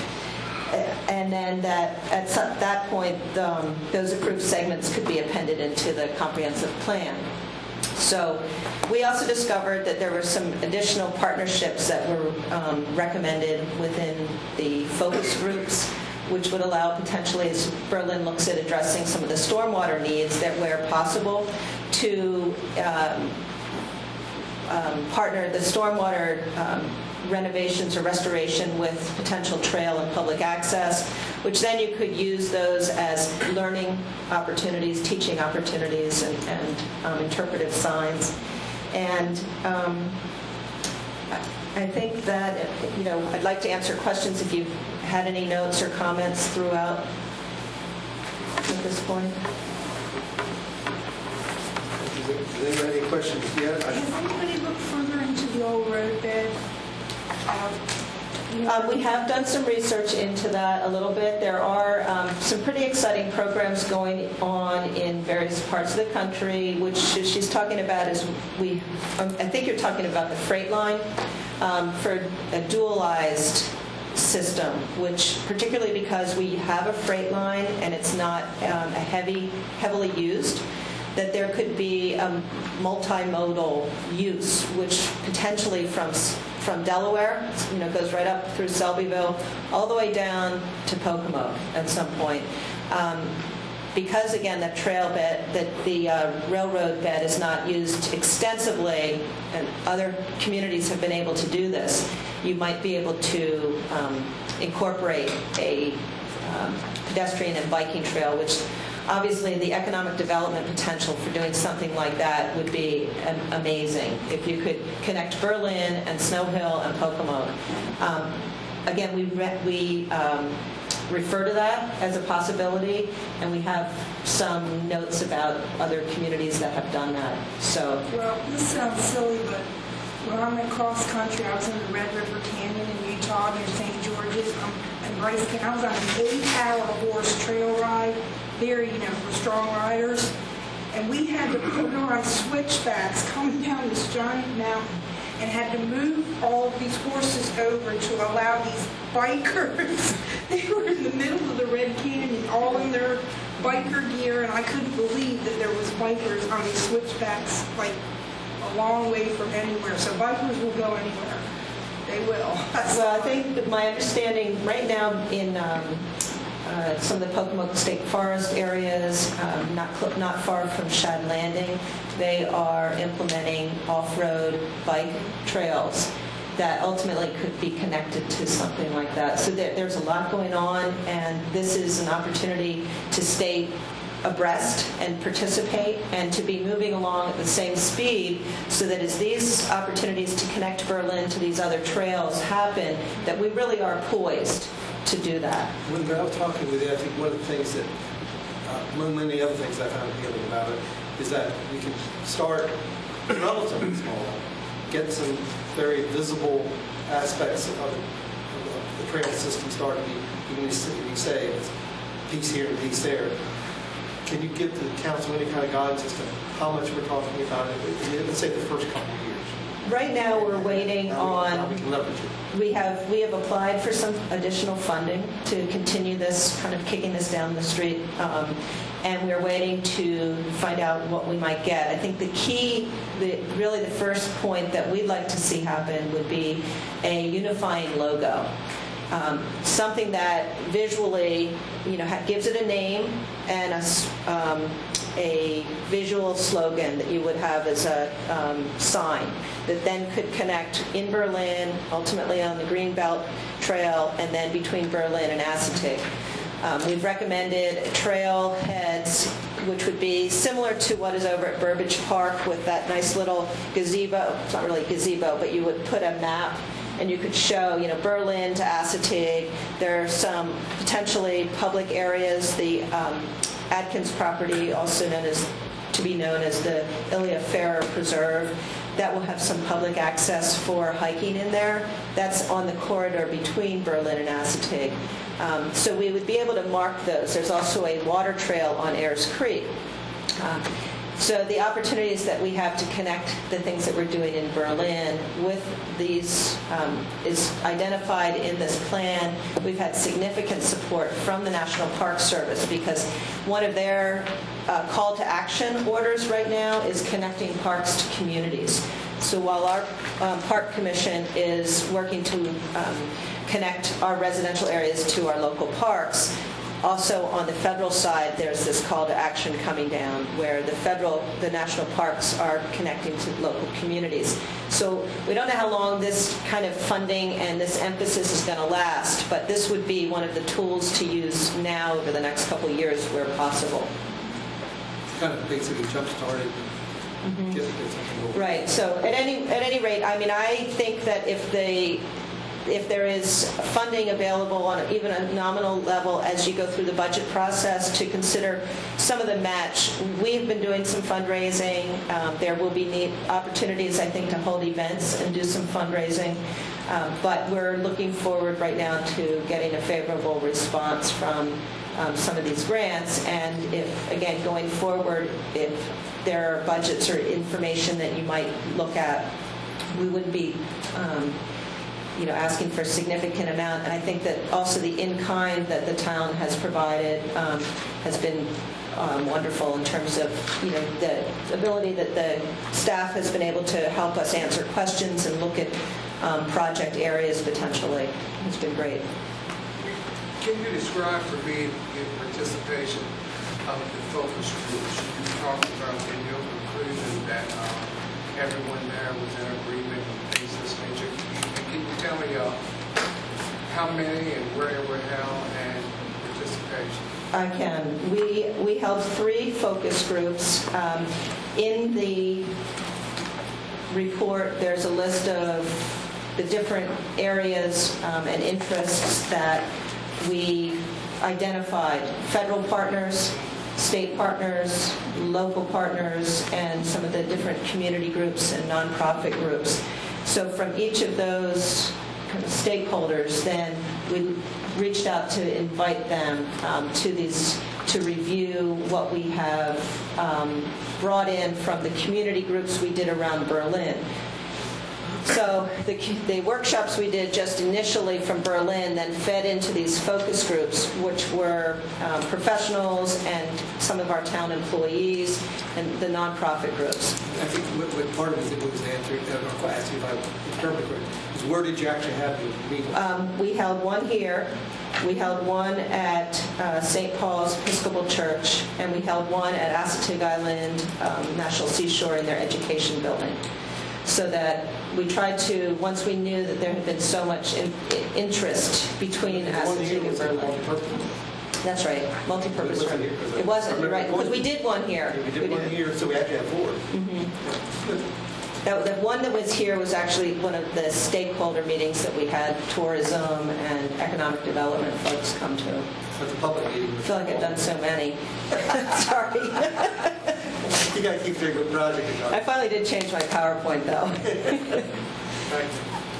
And then that at that point, um, those approved segments could be appended into the comprehensive plan. So we also discovered that there were some additional partnerships that were um, recommended within the focus groups, which would allow potentially, as Berlin looks at addressing some of the stormwater needs, that where possible, to um, um, partner the stormwater um, renovations or restoration with potential trail and public access, which then you could use those as learning opportunities, teaching opportunities, and, and um, interpretive signs. And um, I think that, you know, I'd like to answer questions if you've had any notes or comments throughout at this point. Does anybody have any questions yet? Has anybody looked further into the old road bed? Uh, you know, Um, we have done some research into that a little bit. There are um, some pretty exciting programs going on in various parts of the country, which she's talking about is we, um, I think you're talking about the freight line um, for a dualized system, which particularly because we have a freight line and it's not um, a heavy, heavily used, that there could be a multimodal use, which potentially from from Delaware, you know, goes right up through Selbyville, all the way down to Pocomoke at some point. Um, because again, that trail bed, that the uh, railroad bed is not used extensively, and other communities have been able to do this, you might be able to um, incorporate a um, pedestrian and biking trail, which obviously the economic development potential for doing something like that would be um, amazing if you could connect Berlin and Snow Hill and Pocomoke. Um, again, we, re- we um, refer to that as a possibility, and we have some notes about other communities that have done that. So, well, this sounds silly, but when I went cross country, I was in the Red River Canyon in Utah near Saint George's, um, and Bryce Canyon. I was on an eight-hour horse trail ride. There, you know, for strong riders. And we had to put on switchbacks coming down this giant mountain and had to move all of these horses over to allow these bikers. They were in the middle of the Red Canyon, all in their biker gear, and I couldn't believe that there was bikers on these switchbacks, like a long way from anywhere. So bikers will go anywhere. They will. well, I think that my understanding right now in um, Uh, some of the Pocomoke State Forest areas, um, not cl- not far from Shad Landing, they are implementing off-road bike trails that ultimately could be connected to something like that. So there, there's a lot going on, and this is an opportunity to stay abreast and participate and to be moving along at the same speed so that as these opportunities to connect Berlin to these other trails happen, that we really are poised to do that. When I was talking with you, I think one of the things that, uh, among many other things I found appealing about it, is that we can start relatively small, get some very visible aspects of, of the trail system start to be, even if you say it's piece here and piece there. Can you give the council any kind of guidance as to how much we're talking about it? Let's say the first couple of years. Right now, we're waiting on. How we can leverage it. We have we have applied for some additional funding to continue this, kind of kicking this down the street, um, and we're waiting to find out what we might get. I think the key, the, really the first point that we'd like to see happen would be a unifying logo. Um, something that visually, you know, ha- gives it a name and a, um, a visual slogan that you would have as a um, sign that then could connect in Berlin, ultimately on the Greenbelt Trail, and then between Berlin and Assateague. Um, we've recommended trailheads, which would be similar to what is over at Burbage Park with that nice little gazebo. It's not really a gazebo, but you would put a map and you could show, you know, Berlin to Assateague. There are some potentially public areas, the um, Atkins property, also known as, to be known as the Ilia Ferrer Preserve, that will have some public access for hiking in there. That's on the corridor between Berlin and Assateague. Um, so we would be able to mark those. There's also a water trail on Ayers Creek. Uh, So the opportunities that we have to connect the things that we're doing in Berlin with these um, is identified in this plan. We've had significant support from the National Park Service because one of their uh, call to action orders right now is connecting parks to communities. So while our um, Park Commission is working to um, connect our residential areas to our local parks, also on the federal side, there's this call to action coming down where the federal, the national parks are connecting to local communities. So we don't know how long this kind of funding and this emphasis is going to last, but this would be one of the tools to use now over the next couple of years where possible. Kind of basically jump-started. Mm-hmm. Get, get something over. Right. So at any at any rate, I mean, I think that if they if there is funding available on even a nominal level as you go through the budget process to consider some of the match. We've been doing some fundraising. Um, there will be neat opportunities, I think, to hold events and do some fundraising. Um, but we're looking forward right now to getting a favorable response from um, some of these grants. And if, again, going forward, if there are budgets or information that you might look at, we wouldn't be um, you know, asking for a significant amount. And I think that also the in-kind that the town has provided um, has been um, wonderful in terms of, you know, the ability that the staff has been able to help us answer questions and look at um, project areas potentially. It's been great. Can you describe for me in participation of the focus groups? You talked about in your conclusion that uh, everyone there was in agreement and things of this nature. Can you tell me uh, how many and where they were held and participation? I can. We we held three focus groups. Um, in the report, there's a list of the different areas um, and interests that we identified. Federal partners, state partners, local partners, and some of the different community groups and nonprofit groups. So from each of those kind of stakeholders, then we reached out to invite them um, to these to review what we have um, brought in from the community groups we did around Berlin. So the, the workshops we did just initially from Berlin then fed into these focus groups, which were um, professionals and some of our town employees and the nonprofit groups. I think what, what part of it was answered, or asked if I interpret correctly, is where did you actually have your meeting? Um, we held one here. We held one at uh, Saint Paul's Episcopal Church, and we held one at Assateague Island um, National Seashore in their education building. So that we tried to, once we knew that there had been so much in, interest between Assateague and Berlin. That's right, multi-purpose room. It wasn't, you're right, because we did one here. We did one here, so we actually have four. Mm-hmm. That, the one that was here was actually one of the stakeholder meetings that we had tourism and economic development folks come to. That's a public meeting. I feel like I've done so many. Sorry. You got to keep doing good project. I finally did change my PowerPoint, though. Thanks.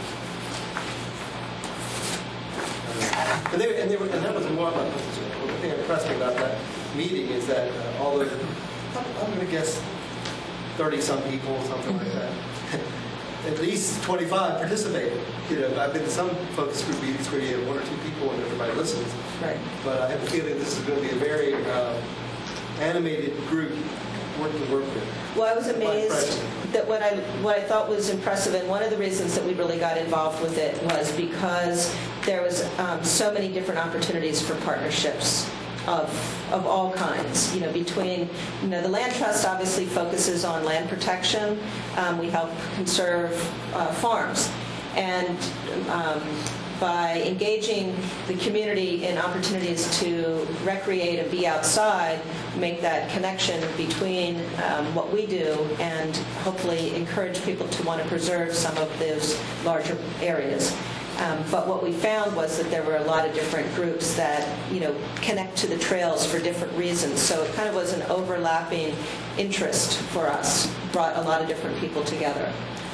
And, they, and, they were, and that was more about, the thing that impressed me about that meeting is that uh, all the, I'm, I'm going to guess thirty-some people, something like that, at least twenty-five participated. You know, I've been to some focus group meetings where you have one or two people and everybody listens. Right. But I have a feeling this is going to be a very uh, animated group work to work with. Well, I was amazed that what I what I thought was impressive, and one of the reasons that we really got involved with it was because there was um, so many different opportunities for partnerships of of all kinds. You know, between you know the Land Trust obviously focuses on land protection. Um, we help conserve uh, farms, and um, by engaging the community in opportunities to recreate and be outside, make that connection between um, what we do and hopefully encourage people to want to preserve some of those larger areas. Um, but what we found was that there were a lot of different groups that, you know, connect to the trails for different reasons. So it kind of was an overlapping interest for us, brought a lot of different people together.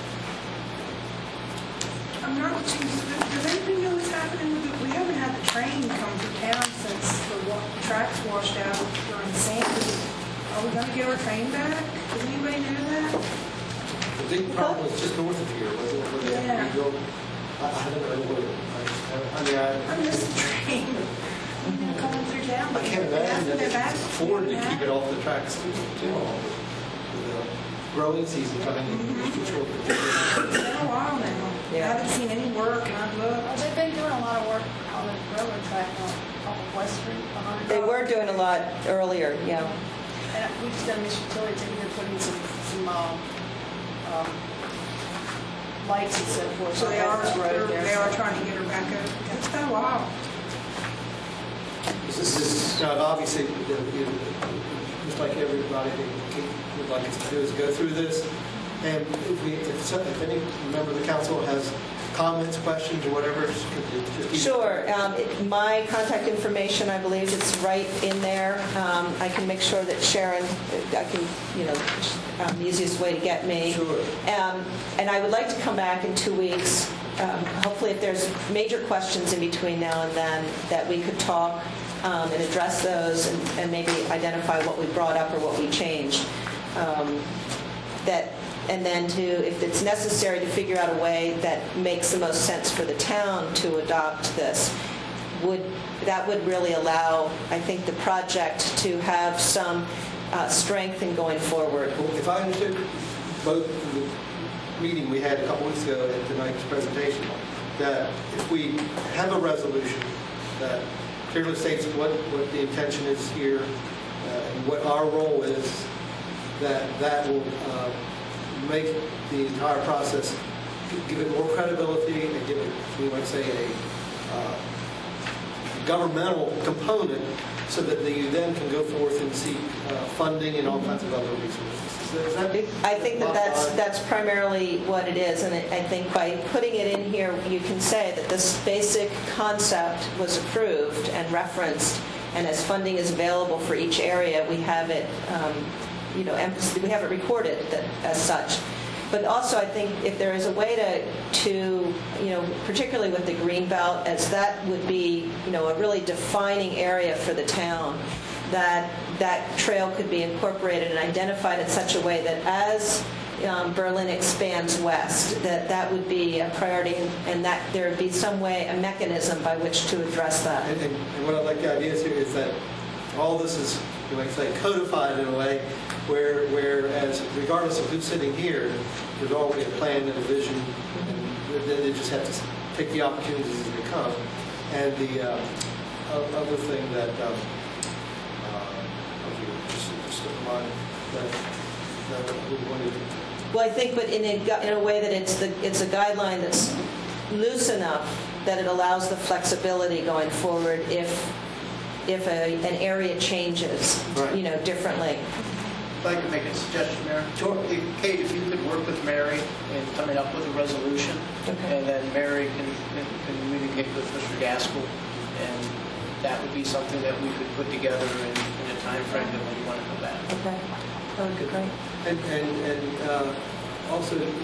I'm not too, does anybody know what's happening with it? We haven't had the train come to town since the wa- tracks washed out during Sandy. Are we going to get our train back? Does anybody know that? The big problem was just north of here, wasn't it, where they had to Yeah. rebuild? I, I don't know where, I, I mean, I. I miss the train. You know, coming through town. I can't imagine that They're they back. can afford to keep it off the tracks too too long. With the growing season coming in. It's been a while now. I haven't seen any work, and I've looked. Well, they've been doing a lot of work on the railroad track on, on West Street behind. They were doing a lot earlier, yeah. And we just done Miss Utility, they're putting some, some, um, um, lights and so forth. So they on are, that road they're- there, they so- are trying to get her back up. It's been a while. This is, now, obviously, the- the- just like everybody would like us to do is go through this. And if we, if some- if any member of the council has comments, questions, or whatever, could you just keep- Sure. Um, it- My contact information, I believe, is right in there. Um, I can make sure that Sharon, I can, you know, um, the easiest way to get me. Sure. Um, And I would like to come back in two weeks. Um, Hopefully, if there's major questions in between now and then, that we could talk um, and address those and and maybe identify what we brought up or what we changed. Um, That, and then to, if it's necessary, to figure out a way that makes the most sense for the town to adopt this. Would, that would really allow, I think, the project to have some uh, strength in going forward. Well, if I understood both the meeting we had a couple weeks ago and tonight's presentation, that if we have a resolution that clearly states what, what the intention is here uh, and what our role is, that that will uh, make the entire process, give it more credibility and give it, we might say, a uh, governmental component so that the, you then can go forth and seek uh, funding and all kinds of other resources. Is that, I think that that's, that's primarily what it is, and I I think by putting it in here, you can say that this basic concept was approved and referenced, and as funding is available for each area, we have it, um, you know, emphasis- we have it recorded that, as such. But also, I think if there is a way to, to, you know, particularly with the green belt, as that would be, you know, a really defining area for the town, that that trail could be incorporated and identified in such a way that as um, Berlin expands west, that that would be a priority, and, and that there would be some way, a mechanism by which to address that. And, and, and what I like the idea is here is that all this is, you might say, codified in a way where, whereas regardless of who's sitting here, there's already a plan and a vision, and then they just have to take the opportunities as they come. And the uh, o- other thing that, um, uh, okay, just, just in mind that, that we wanted to. Well, I think, but in a, gu- in a way that it's the it's a guideline that's loose enough that it allows the flexibility going forward if if a, an area changes, Right. you know, differently. I'd like to make a suggestion, Mayor. Sure. If, Kate, if you could work with Mary in coming up with a resolution, Okay. and then Mary can, can can communicate with Mister Gaskell, and that would be something that we could put together in, in a time frame that we want to come back. Okay. That would be great. And, and, and uh, also, uh,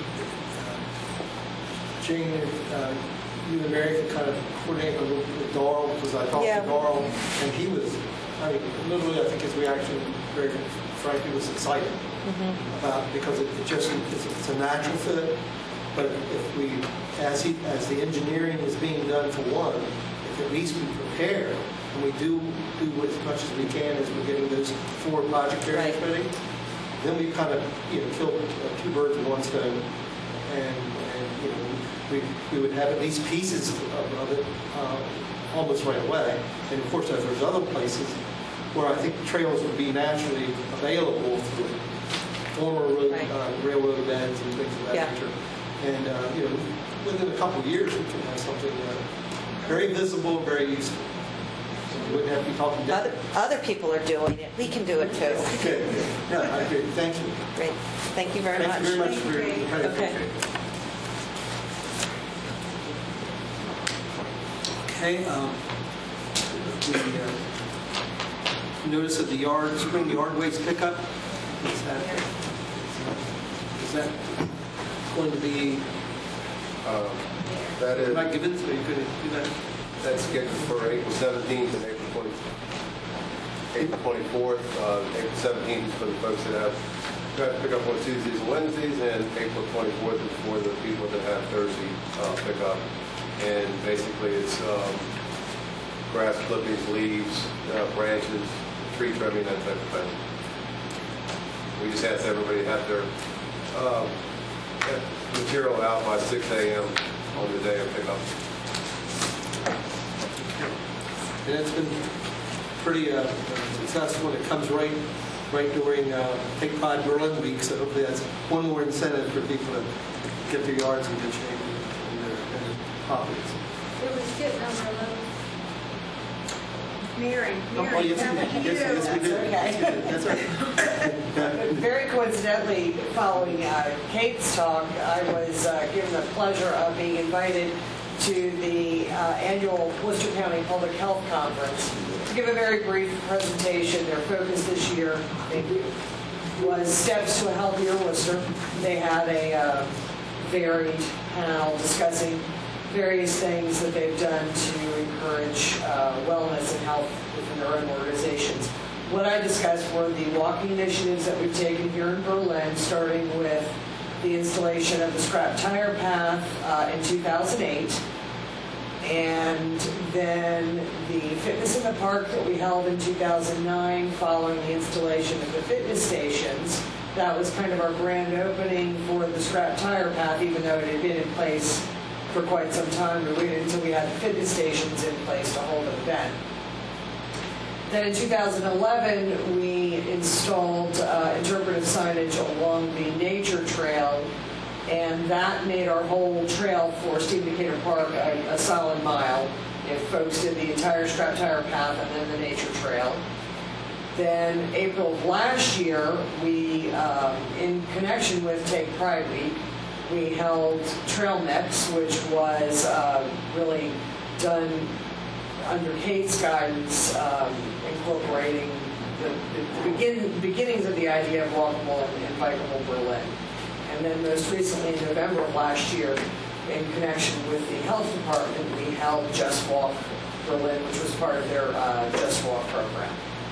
Jane, if uh, you and Mary could kind of coordinate a little with Darrell, because I talked Yeah. to Darrell, and he was, I mean, literally, I think his reaction, very frankly, was excited about, because it, it just, it's, it's a natural fit. But if we, as he, as the engineering is being done for one, if at least we prepare, and we do do as much as we can as we're getting those four project areas ready, then we kind of, you know, kill uh, two birds with one stone, and, and you know, we, we would have at least pieces of, of it uh, almost right away. And of course, if there's other places where I think trails would be naturally available through former road, uh, railroad beds and things of that Yeah. nature. And, uh, you know, within a couple of years, we can have something uh, very visible, very useful. We wouldn't have to be talking down. Other, other people are doing it. We can do it too. Okay. No, I agree. Thank you. Great. Thank you very much. Thank you very much for your credit. Okay. Okay. Um, the uh, notice of the yard, spring yard waste pickup. Is that, is that going to be? Uh, That is, Can I give it to you? Could you do that? that's scheduled for April seventeenth and April twenty-fifth. April twenty-fourth, uh, April seventeenth is for the folks that have got to pick up on Tuesdays and Wednesdays, and April twenty-fourth is for the people that have Thursday uh, pickup. And basically it's um, grass clippings, leaves, uh, branches, tree trimming, that type of thing. We just ask everybody to have their uh, material out by six A M on the day of pickup. And it's been pretty uh, successful, and it comes right right during uh, Take Pride Berlin Week, so hopefully that's one more incentive for people to get their yards in good shape and their, and their properties. It was kit number eleven. Mary, Oh, Mary, yes, how we about did. you? Yes, yes, we did. That's okay. That's right. Very coincidentally, following uh, Kate's talk, I was uh, given the pleasure of being invited to the uh, annual Worcester County Public Health Conference to give a very brief presentation. Their focus this year, thank you, was Steps to a Healthier Worcester. They had a uh, varied panel discussing various things that they've done to encourage uh, wellness and health within their own organizations. What I discussed were the walking initiatives that we've taken here in Berlin, starting with the installation of the scrap tire path uh, in two thousand eight, and then the Fitness in the Park that we held in two thousand nine following the installation of the fitness stations. That was kind of our grand opening for the scrap tire path, even though it had been in place for quite some time. We waited until we had the fitness stations in place to hold an event. Then in two thousand eleven, we installed uh, interpretive signage along the nature trail, and that made our whole trail for Steve Decatur Park a, a solid mile. If folks did the entire scrap tire path and then the nature trail. Then April of last year, we, um, in connection with Take Pride Week, we held Trail Mix, which was uh, really done under Kate's guidance, um, incorporating the, the begin, beginnings of the idea of walkable and, and bikeable Berlin. And then most recently, in November of last year, in connection with the health department, we held Just Walk Berlin, which was part of their uh, Just Walk program.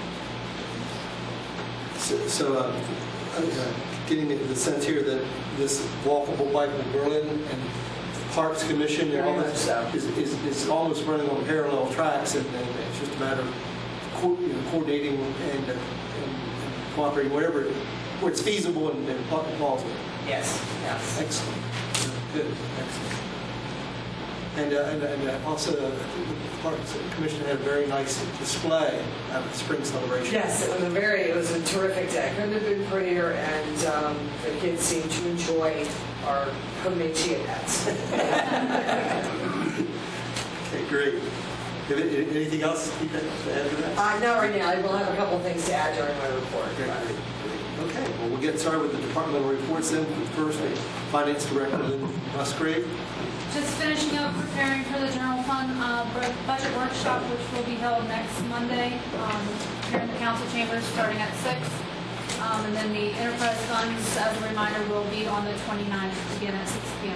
So, so uh, I'm uh, getting the sense here that this walkable bike in Berlin and Parks Commission and all Very that much so. is, is, is almost running on parallel tracks, and, and it's just a matter of co- you know, coordinating and, uh, and, and cooperating wherever where it's feasible and, and plausible. Yes, yes. Excellent. Good. Excellent. And, uh, and, and uh, also, uh, the Parks Commission had a very nice display at the spring celebration. Yes, it was a very, it was a terrific day. Couldn't have been prettier, and um, the kids seemed to enjoy our homemade chia pets. Okay, great. Anything else you got to add to that? Uh, no, right now. I will have a couple of things to add during my report. Okay, great. Okay, well, we'll get started with the departmental reports then. First, Finance Director Lynn Musgrave. Just finishing up preparing for the general fund uh, budget workshop, which will be held next Monday um, here in the council chambers starting at six. Um, and then the enterprise funds, as a reminder, will be on the twenty-ninth, again at six p m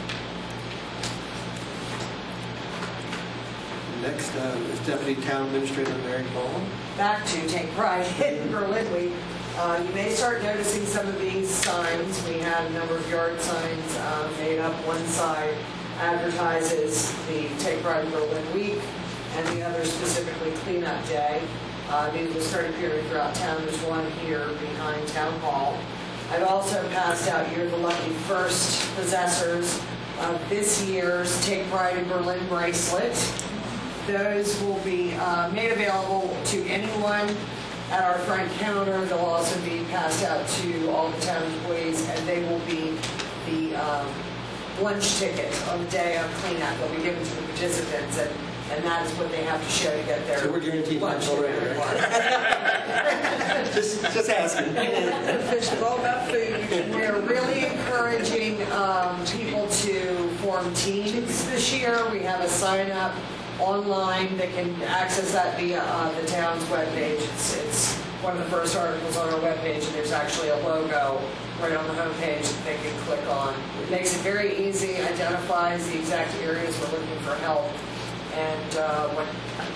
Next uh, is Deputy Town Administrator Mary Ball. Back to Take Pride in Berlin Week. Uh, you may start noticing some of these signs. We had a number of yard signs uh, made up. One side advertises the Take Pride in Berlin Week, and the other specifically Cleanup Day. Uh, these will start appearing throughout town. There's one here behind Town Hall. I've also passed out, you're the lucky first possessors of this year's Take Pride in Berlin bracelet. Those will be uh, made available to anyone at our front counter. They'll also be passed out to all the town employees, and they will be the um, lunch ticket on the day of cleanup. They'll be given to the participants, and, and that is what they have to show to get their So we're guaranteed lunch lunch already, ticket. right? just, just asking. Fish is all about food. We're really encouraging um, people to form teams this year. We have a sign up online. They can access that via uh, the town's webpage. It's, it's one of the first articles on our webpage, and there's actually a logo right on the homepage that they can click on. It makes it very easy, identifies the exact areas we're looking for help, and uh, when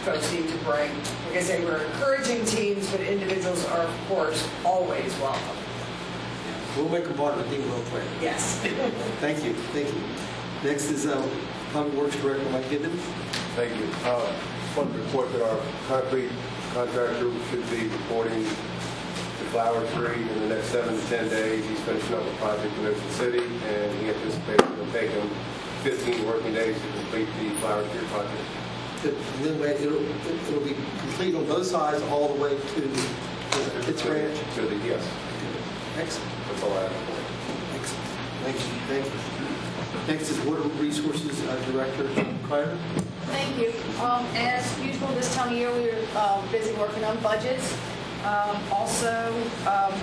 folks need to bring. Like I say, we're encouraging teams, but individuals are, of course, always welcome. We'll make them part of the team real quick. Yes. Thank you, thank you. Next is uh, Public Works Director Mike Gibbons. Thank you. Uh, Just want to report that our concrete contractor should be reporting to Flower Street in the next seven to ten days. He's finishing up a project in Ocean City, and he anticipates it will take him fifteen working days to complete the Flower Street project. And then we- it'll, it'll be complete on both sides all the way to its ranch. To the, yes, Excellent. that's all I have for Excellent. Thank you. Thank you. Next is Water Resources uh, Director John Cryer. Thank you. Um, As usual, this time of year, we are uh, busy working on budgets. Um, Also, um,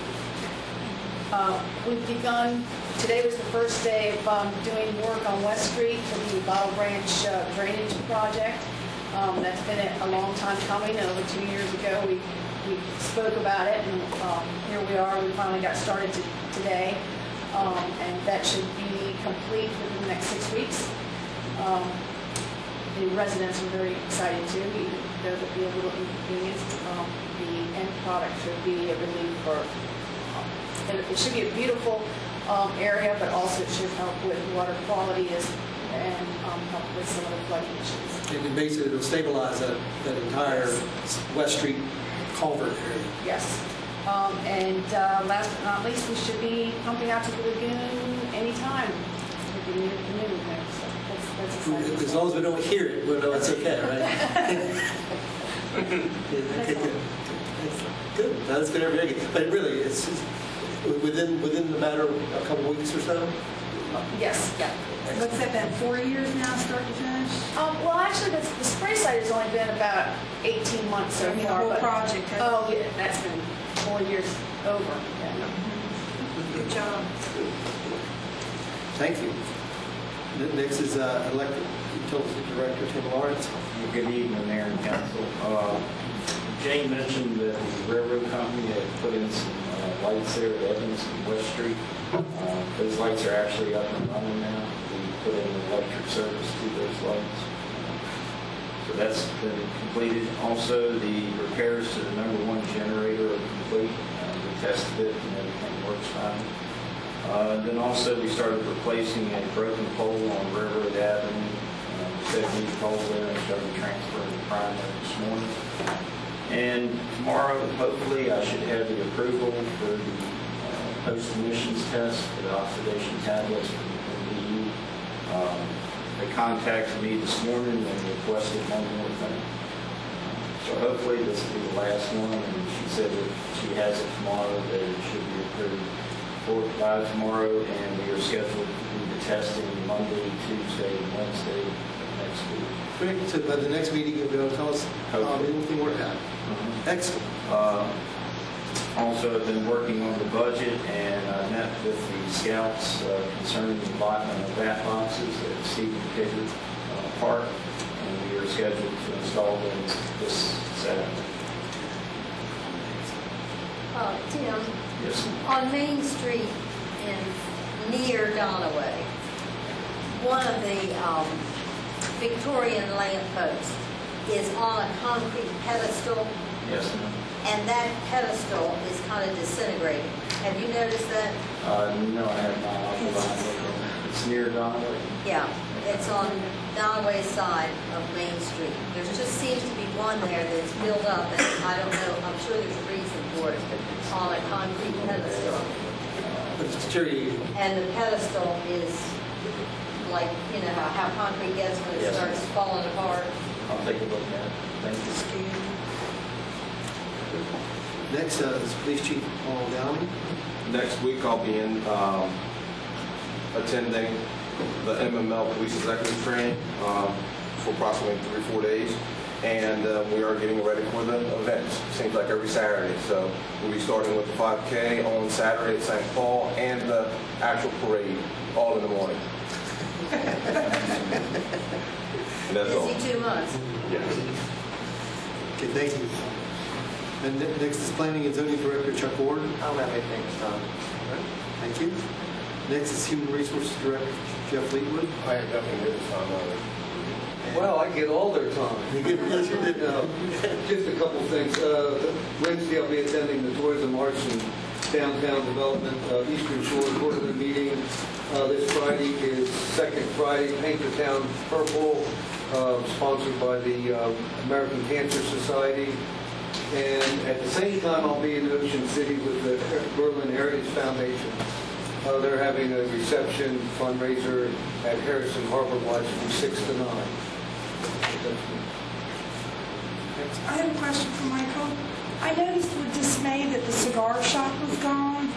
uh, we've begun, today was the first day of um, doing work on West Street for the Bottle Branch uh, drainage project. Um, That's been a a long time coming. Over two years ago, we we spoke about it, and um, here we are. We finally got started to- today, Um, and that should be complete within the next six weeks. Um, The residents are very excited too, even though there'll be a little inconvenience. Um, The end product should be a relief for, um, it it should be a beautiful um, area, but also it should help with water quality is- and um, help with some of the flooding issues. And then basically it'll stabilize that, that entire West Street culvert area. Yes. Um, And uh, last but not least, we should be pumping out to the lagoon anytime. If you need a canoe, so that's, that's exciting. As long as we don't hear it, we'll know it's okay, right? Yeah, okay, good. Excellent. Good. That's been every day. But really, it's it's within within the matter of a couple weeks or so. Yes, yeah. What's that, been four years now, start to finish? Um, well, actually, the, the spray site has only been about eighteen months so I mean, the far. whole but- project has- Oh, yeah, that's been four years over. Yeah. Good job. Thank you. Ne- Next is uh, Electric Utility Director Tim Lawrence. Good evening, Mayor and Council. Uh, Jane mentioned that the railroad company had put in some uh, lights there at Evans and West Street. Uh, Those lights are actually up and running now. We put in electric service to those lights. So that's been completed. Also, the repairs to the number one generator are complete. Uh, We tested it and everything works fine. Uh, Then also, we started replacing a broken pole on Railroad Avenue. Uh, We set a new pole there and started transferring the primary this morning. And tomorrow, hopefully, I should have the approval for the uh, post-emissions test for the oxidation tablets from the M D U. Um, They contacted me this morning and requested one more thing. So hopefully this will be the last one, and she said that she has it tomorrow, that it should be approved for by tomorrow, and we are scheduled to do the testing Monday, Tuesday, and Wednesday of next week. Great. So by the next meeting, you'll be able to tell us how Hopefully. everything worked out. Excellent. Uh, Also, I've been working on the budget, and I met with the scouts uh, concerning the allotment of bat boxes at Stephen Pickard uh, Park, and we are scheduled to install them this Saturday. Uh, Tim, Yes, ma'am. on Main Street in near Donaway, one of the um, Victorian lampposts is on a concrete pedestal, Yes, ma'am. and that pedestal is kind of disintegrating. Have you noticed that? Uh, no, I have not. I'll go by and look at it. It's near Donaway. Yeah, it's on Donaway side of Main Street. There just seems to be one there that's built up, and I don't know, I'm sure there's a reason for it, but it's on a concrete pedestal. But it's deteriorating. And the pedestal is like, you know, how, how concrete gets when it Yes. starts falling apart. I'll take a look at it. Thank you. Next uh, is Police Chief Paul Downey. Next week, I'll be in um, attending the M M L Police Executive Training um, for approximately three, four days. And uh, we are getting ready for the events. Seems like every Saturday. So we'll be starting with the five K on Saturday at Saint Paul and the actual parade all in the morning. And that's all. Busy two months. Yes. Okay, thank you. And ne- next is Planning and Zoning Director Chuck Ward. I don't have anything this time. Thank you. Next is Human Resources Director Jeff Fleetwood. I have nothing good this time either. Well, I get all their time. Yes, you did. Uh, Just a couple things. Uh, Wednesday, I'll be attending the Tourism Arts and Downtown Development uh, Eastern Shore quarterly meeting. Uh, This Friday is Second Friday, Paint the Town Purple, uh, sponsored by the uh, American Cancer Society. And at the same time, I'll be in Ocean City with the Berlin Heritage Foundation. Uh, They're having a reception fundraiser at Harrison Harbor Watch from six to nine. I have a question for Michael. I noticed with dismay that the cigar shop was gone.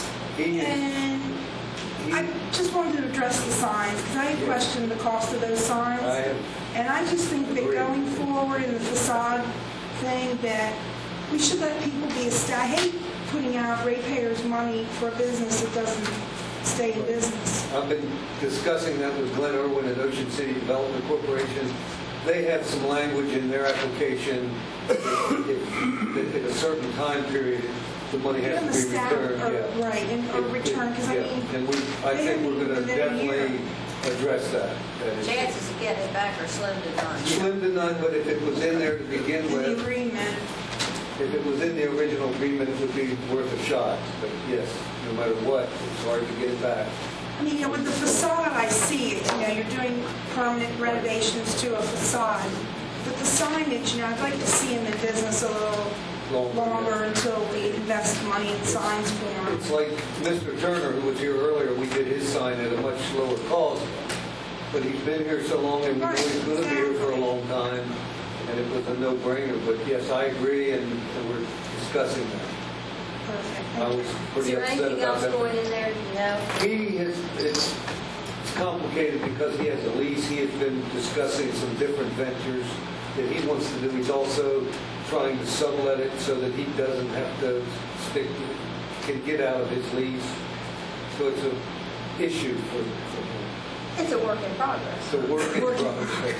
And I just wanted to address the signs, because I had questioned the cost of those signs. And I just think that going forward in the facade thing, that we should let people be established. I hate putting out ratepayers' money for a business that doesn't stay in business. I've been discussing that with Glenn Irwin at Ocean City Development Corporation. They have some language in their application that if, at a certain time period, the money has to be returned. Or, Yeah. right, and, or return, because I Yeah. mean, And we, I think we're going to within a year. definitely address that. That is- Chances of getting it back are slim to none. Slim to none, but if it was in there to begin in the with, agreement. if it was in the original agreement, it would be worth a shot. But yes, no matter what, it's hard to get it back. I mean, you know, with the facade, I see it, you know, you're doing permanent renovations to a facade. But the signage, you know, I'd like to see them in business a little Longer, longer until we invest money in signs for them. It's like Mister Turner, who was here earlier, we did his sign at a much lower cost, but he's been here so long and we know he's going to be here for a long time, and it was a no-brainer. But yes, I agree, and, and we're discussing that. Perfect. I was Is pretty there upset anything about else that. going in there, do you know? He has, it's, it's complicated because he has a lease. He has been discussing some different ventures that he wants to do. He's also trying to sublet it so that he doesn't have to stick, can get out of his lease. So it's an issue for, for him. It's a work in progress. It's a work in progress.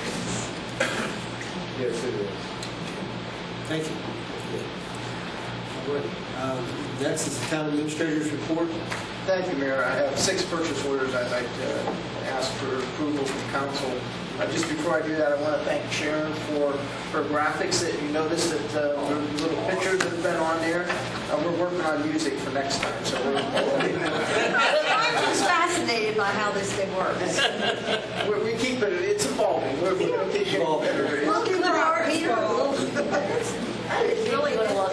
Yes, it is. Thank you. All right. Um, Next is the town administrator's report. Thank you, Mayor. I have six purchase orders I'd like to ask for approval from council. Uh, Just before I do that, I want to thank Sharon for her graphics that you noticed that uh, the little pictures that have been on there. Uh, We're working on music for next time, so we're... I'm just fascinated by how this thing works. We're- We keep it, it's evolving. We're going to keep it better. Well, do the art meter a little. It's really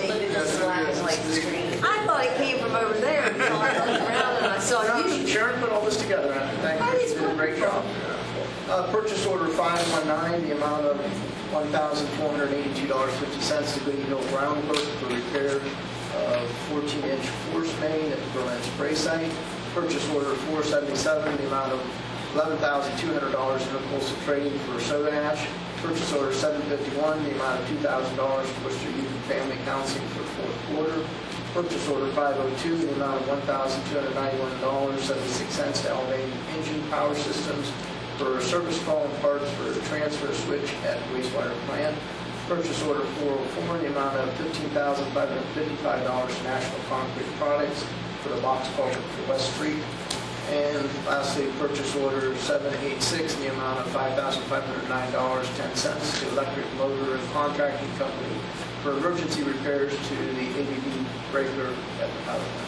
nifty. I thought it came from over there until I looked around and I saw you. Sharon put all this together, and I thank her. She did a great job. Uh, Purchase order five one nine, the amount of one thousand four hundred eighty-two dollars and fifty cents to Goody Hill Ground Work for repair of fourteen inch force main at the Berlin Spray Site. Purchase order four seventy-seven, the amount of eleven thousand two hundred dollars in impulsive trading for soda ash. Purchase order seven fifty-one, the amount of two thousand dollars for Worcester Youth and Family Counseling for fourth quarter. Purchase order five oh two, the amount of one thousand two hundred ninety-one dollars and seventy-six cents to Albany Engine Power Systems for service call and parts for a transfer switch at wastewater plant. Purchase order four oh four, the amount of fifteen thousand five hundred fifty-five dollars to National Concrete Products for the box culvert for West Street. And lastly, purchase order seven eighty-six, the amount of five thousand five hundred nine dollars and ten cents to Electric Motor and Contracting Company for emergency repairs to the A B B breaker at the power plant.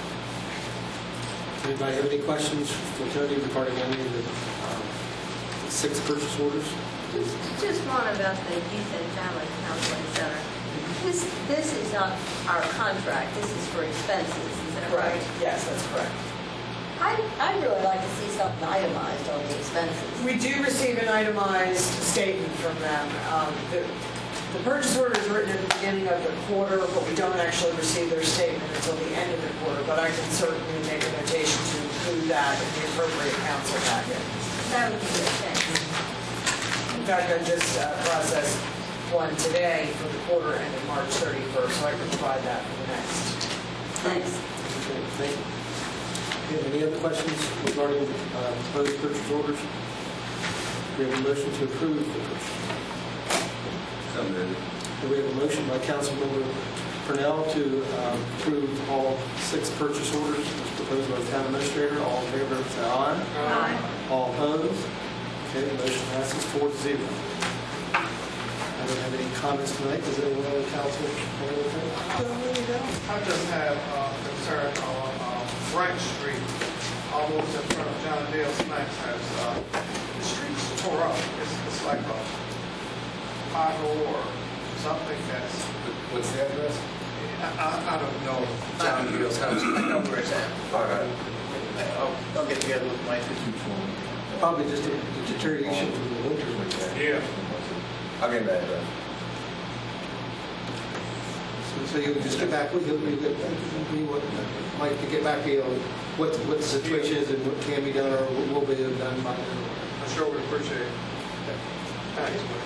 Anybody have any questions for Tony regarding any of the um, six purchase orders? Just, just one about the Youth and Family Counseling Center. This, this is not our contract. This is for expenses. Is that right? Yes, that's correct. I, I'd really like to see something itemized on the expenses. We do receive an itemized statement from them. Um, the, the purchase order is written at the beginning of the quarter, but we don't actually receive their statement until the end of the quarter. But I can certainly make a notation to include that in the appropriate council packet. That would be good. Thanks. In fact, I just uh, processed one today for the quarter ended March thirty-first, so I can provide that for the next. Thanks. Okay, thank you. Okay, any other questions regarding uh, proposed purchase orders? We have a motion to approve the purchase. So moved. We have a motion by Councilmember Purnell to um, approve all six purchase orders as proposed by the town administrator. All in favor, say aye. Aye. All opposed? Okay, the motion passes four to zero. don't have any comments tonight. Does anyone on the council have anything? I just have uh, concern on um, Frank Street, almost in front of John Dale Snacks House. Uh, the street's tore up. It's, it's like a pothole or something that's. What's the address? I, I, I don't know John Dale's house. I know where it's at. All right. I'll, I'll get together with Mike. Probably just a deterioration from the winter. Yeah. I'll get that address. So, so you'll just get back, you'll, you'll get, you want Mike to get back to you on what, what the situation is and what can be done or what will be done by. I sure would appreciate it. Thanks, man.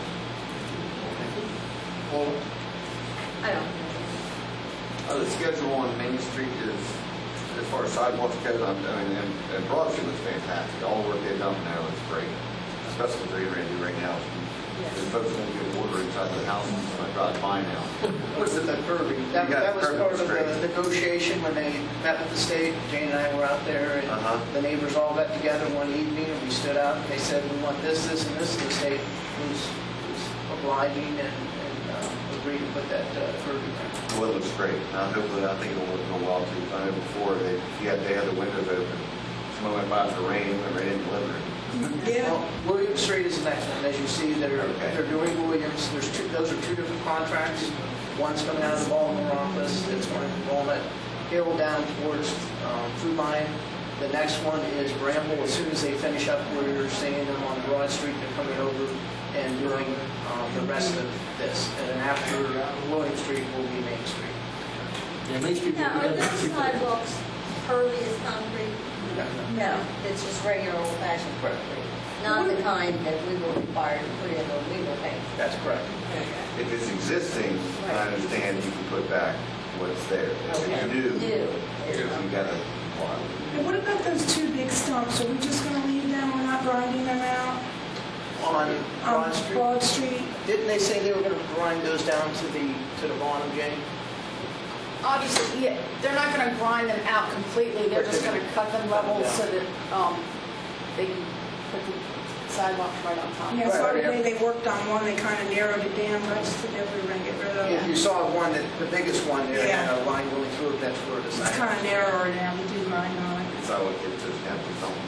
Paul? I don't. Uh, the schedule on Main Street is, as far as sidewalks go, I mean, and, and Broad Street looks fantastic. All the work they've done now looks great, especially what they're going to do right now. The folks going to get water inside the house when I drive by now. Was it the curbing? That, You got that was curbing part of straight. the negotiation when they met with the state. Jane and I were out there, and Uh-huh. the neighbors all got together one evening, and we stood out, and they said, we want this, this, and this, and the state was, was obliging and, and uh, agreed to put that uh, curbing there. Well, it looks great. Now, hopefully, I think it'll work real well too. I know before they, yeah, they had the windows open. Someone went by for rain and they didn't deliver it. Yeah. Well, William Street is the next one. As you see, they're, Okay. they're doing Williams. There's two, those are two different contracts. One's coming out of the Baltimore office. It's going to Walnut Hill down towards um, Food Line. The next one is Bramble. As soon as they finish up where you're seeing them on Broad Street, they're coming over and doing um, the rest of this. And then after William Street will be Main Street. Yeah, Main Street. Now, are those sidewalks pervious concrete? No, it's just regular old-fashioned concrete, not the kind that we were required to put in or we will pay. That's correct. If it's existing, I understand you can put back what's there. If Okay. it's new, New. you got to. And what about those two big stumps? Are we just going to leave them? We're not grinding them out? On Broad On Street. Broad Street? Didn't they say they were going to grind those down to the to the bottom, Jane? Obviously, yeah, they're not going to grind them out completely. They're just going to cut them level so that um, they can put the sidewalk right on top. Yeah, so the day they worked on one, they kind of narrowed it down, but I just think we were going to get rid of If that. you saw one, that the biggest one there, Yeah. had a line going through it, that's where the It's sign. kind of narrower now, we do grind on it. So it gets us down to something.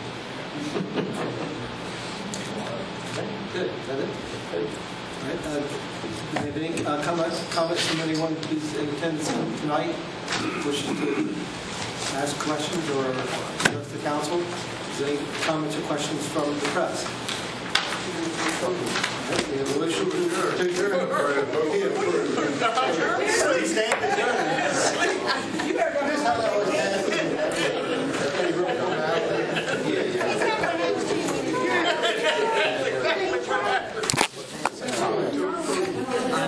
Good, is that it? All right, uh, do you have any uh, comments, comments from anyone who's in attendance tonight, wishes to ask questions or address the council? Is there any comments or questions from the press? All right, we have a motion to adjourn. Please stand adjourned.